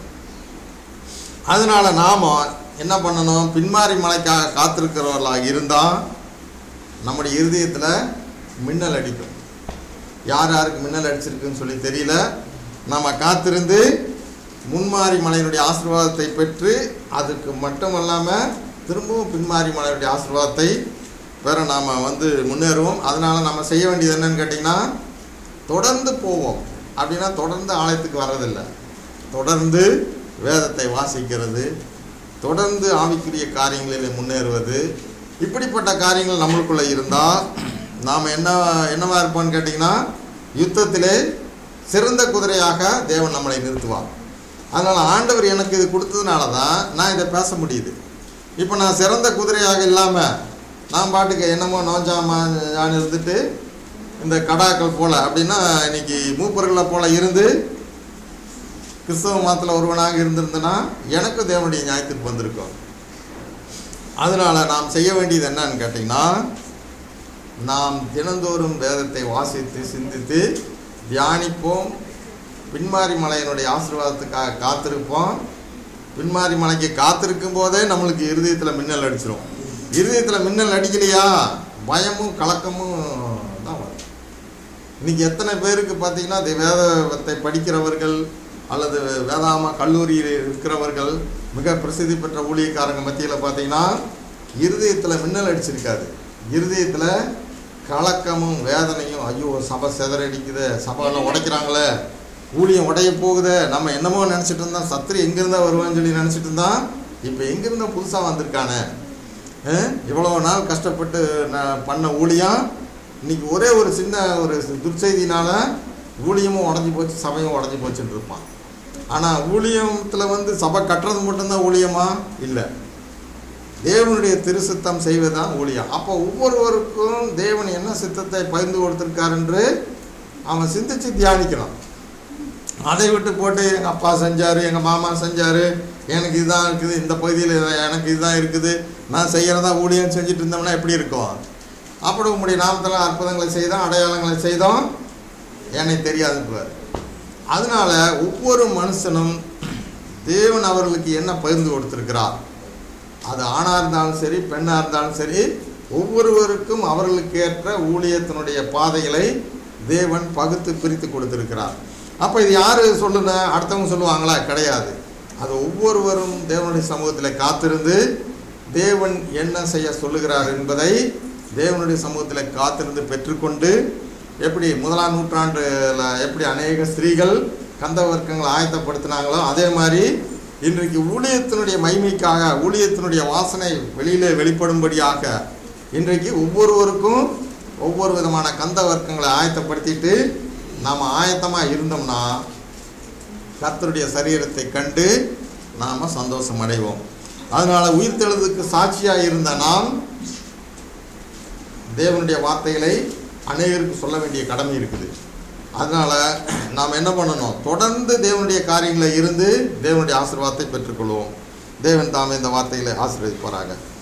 அதனால் நாம் என்ன பண்ணணும்? பின்மாறி மலைக்காக காத்திருக்கிறவர்களாக இருந்தால் நம்முடைய இருதயத்தில் மின்னல் அடிக்கும். யார் யாருக்கு மின்னல் அடிச்சிருக்குன்னு சொல்லி தெரியல. நம்ம காத்திருந்து முன்மாறி மலையினுடைய ஆசீர்வாதத்தை பெற்று அதுக்கு மட்டும் இல்லாமல் திரும்பவும் பின்மாறி மலையுடைய ஆசீர்வாதத்தை வேற நாம் வந்து முன்னேறுவோம். அதனால் நம்ம செய்ய வேண்டியது என்னன்னு கேட்டிங்கன்னா தொடர்ந்து போவோம். அப்படின்னா தொடர்ந்து ஆலயத்துக்கு வர்றதில்லை, தொடர்ந்து வேதத்தை வாசிக்கிறது, தொடர்ந்து ஆவிக்குரிய காரியங்களில் முன்னேறுவது, இப்படிப்பட்ட காரியங்கள் நம்மளுக்குள்ளே இருந்தால் நாம் என்னவா இருப்போம்னு கேட்டிங்கன்னா, யுத்தத்திலே சிறந்த குதிரையாக தேவன் நம்மளை நிறுத்துவார். அதனால் ஆண்டவர் எனக்கு இது கொடுத்ததுனால தான் நான் இதை பேச முடியுது. இப்போ நான் சிறந்த குதிரையாக இல்லாமல் நான் பாட்டுக்கு என்னமோ நோஞ்சாமான் இருந்துட்டு இந்த கடாக்கள் போல் அப்படின்னா இன்னைக்கு மூப்பர்களை போல் இருந்து கிறிஸ்தவ மதத்தில் ஒருவனாக இருந்திருந்தேன்னா எனக்கு தேவனுடைய நியாயத்துக்கு வந்திருக்கும். அதனால் நாம் செய்ய வேண்டியது என்னன்னு கேட்டிங்கன்னா, நாம் தினந்தோறும் வேதத்தை வாசித்து சிந்தித்து தியானிப்போம். பின்மாரி மலையினுடைய ஆசீர்வாதத்துக்காக காத்திருப்போம். பின்மாரி மலைக்கு காத்திருக்கும் போதே நம்மளுக்கு இருதயத்தில் மின்னல் அடிச்சிடும். இருதயத்தில் மின்னல் அடிக்கலையா பயமும் கலக்கமும் தான் வரும். இன்றைக்கி எத்தனை பேருக்கு பார்த்திங்கன்னா வேதத்தை படிக்கிறவர்கள் அல்லது வேதாமா கல்லூரியில் இருக்கிறவர்கள் மிக பிரசித்தி பெற்ற ஊழியக்காரங்க மத்தியில் பார்த்திங்கன்னா இருதயத்தில் மின்னல் அடிச்சிருக்காது. இருதயத்தில் கலக்கமும் வேதனையும், ஐயோ சபை சிதறடிக்குது, சபையெல்லாம் உடைக்கிறாங்களே, ஊழியம் உடைய போகுது, நம்ம என்னமோ நினச்சிட்டு இருந்தோம், சத்திரி எங்கேருந்தா வருவான்னு சொல்லி நினச்சிட்டு இருந்தான், இப்போ எங்கேருந்தா புதுசாக வந்திருக்கானே, இவ்வளோ நாள் கஷ்டப்பட்டு பண்ண ஊழியம் இன்றைக்கி ஒரே ஒரு சின்ன ஒரு துர்ச்செய்தினால் ஊழியமும் உடஞ்சி போச்சு, சபையும் உடஞ்சி போச்சுன்னு இருப்பான். ஆனால் ஊழியத்தில் சபை கட்டுறது மட்டும்தான் ஊழியமா? இல்லை, தேவனுடைய திருசித்தம் செய்வதுதான் ஊழியம். அப்போ ஒவ்வொருவருக்கும் தேவன் என்ன சித்தத்தை பகிர்ந்து கொடுத்துருக்கார் என்று அவன் சிந்தித்து தியானிக்கணும். அதை விட்டு போட்டு எங்கள் அப்பா செஞ்சார், எங்கள் மாமா செஞ்சார், எனக்கு இதுதான் இருக்குது, இந்த பகுதியில் எனக்கு இதுதான் இருக்குது, நான் செய்கிறதா ஊழியம் செஞ்சுட்டு இருந்தோம்னா எப்படி இருக்கும்? அப்படி உங்களுடைய நாமத்தில் அற்புதங்களை செய்தோம், அடையாளங்களை செய்தோம், என்னை தெரியாதுன்றார். அதனால் ஒவ்வொரு மனுஷனும் தேவன் அவர்களுக்கு என்ன பகிர்ந்து கொடுத்துருக்கிறார், அது ஆணாக இருந்தாலும் சரி பெண்ணாக இருந்தாலும் சரி, ஒவ்வொருவருக்கும் அவர்களுக்கு ஏற்ற ஊழியத்தினுடைய பாதைகளை தேவன் பகுத்து பிரித்து கொடுத்துருக்கிறார். அப்போ இது யார் சொல்லுன, அடுத்தவங்க சொல்லுவாங்களா? கிடையாது. அது ஒவ்வொருவரும் தேவனுடைய சமூகத்தில் காத்திருந்து தேவன் என்ன செய்ய சொல்லுகிறார் என்பதை தேவனுடைய சமூகத்தில் காத்திருந்து பெற்றுக்கொண்டு, எப்படி 1ஆம் நூற்றாண்டில் எப்படி அநேக ஸ்திரீகள் கந்த வர்க்கங்களை ஆயத்தப்படுத்தினாங்களோ அதே மாதிரி இன்றைக்கு ஊழியத்தினுடைய மகிமைக்காக, ஊழியத்தினுடைய வாசனை வெளியிலே வெளிப்படும்படியாக இன்றைக்கு ஒவ்வொருவருக்கும் ஒவ்வொரு விதமான கந்த வர்க்கங்களை ஆயத்தப்படுத்திட்டு நாம் ஆயத்தமாக இருந்தோம்னா கர்த்தருடைய சரீரத்தை கண்டு நாம் சந்தோஷம் அடைவோம். அதனால் உயிர்த்தெழுதலுக்கு சாட்சியாக இருந்த நாம் தேவனுடைய வார்த்தைகளை அநேகருக்கு சொல்ல வேண்டிய கடமை இருக்குது. அதனால் நாம் என்ன பண்ணணும், தொடர்ந்து தேவனுடைய காரியங்களில் இருந்து தேவனுடைய ஆசீர்வாதத்தை பெற்றுக்கொள்வோம். தேவன் தாமே இந்த வார்த்தைகளை ஆசீர்வதிப்பாராக.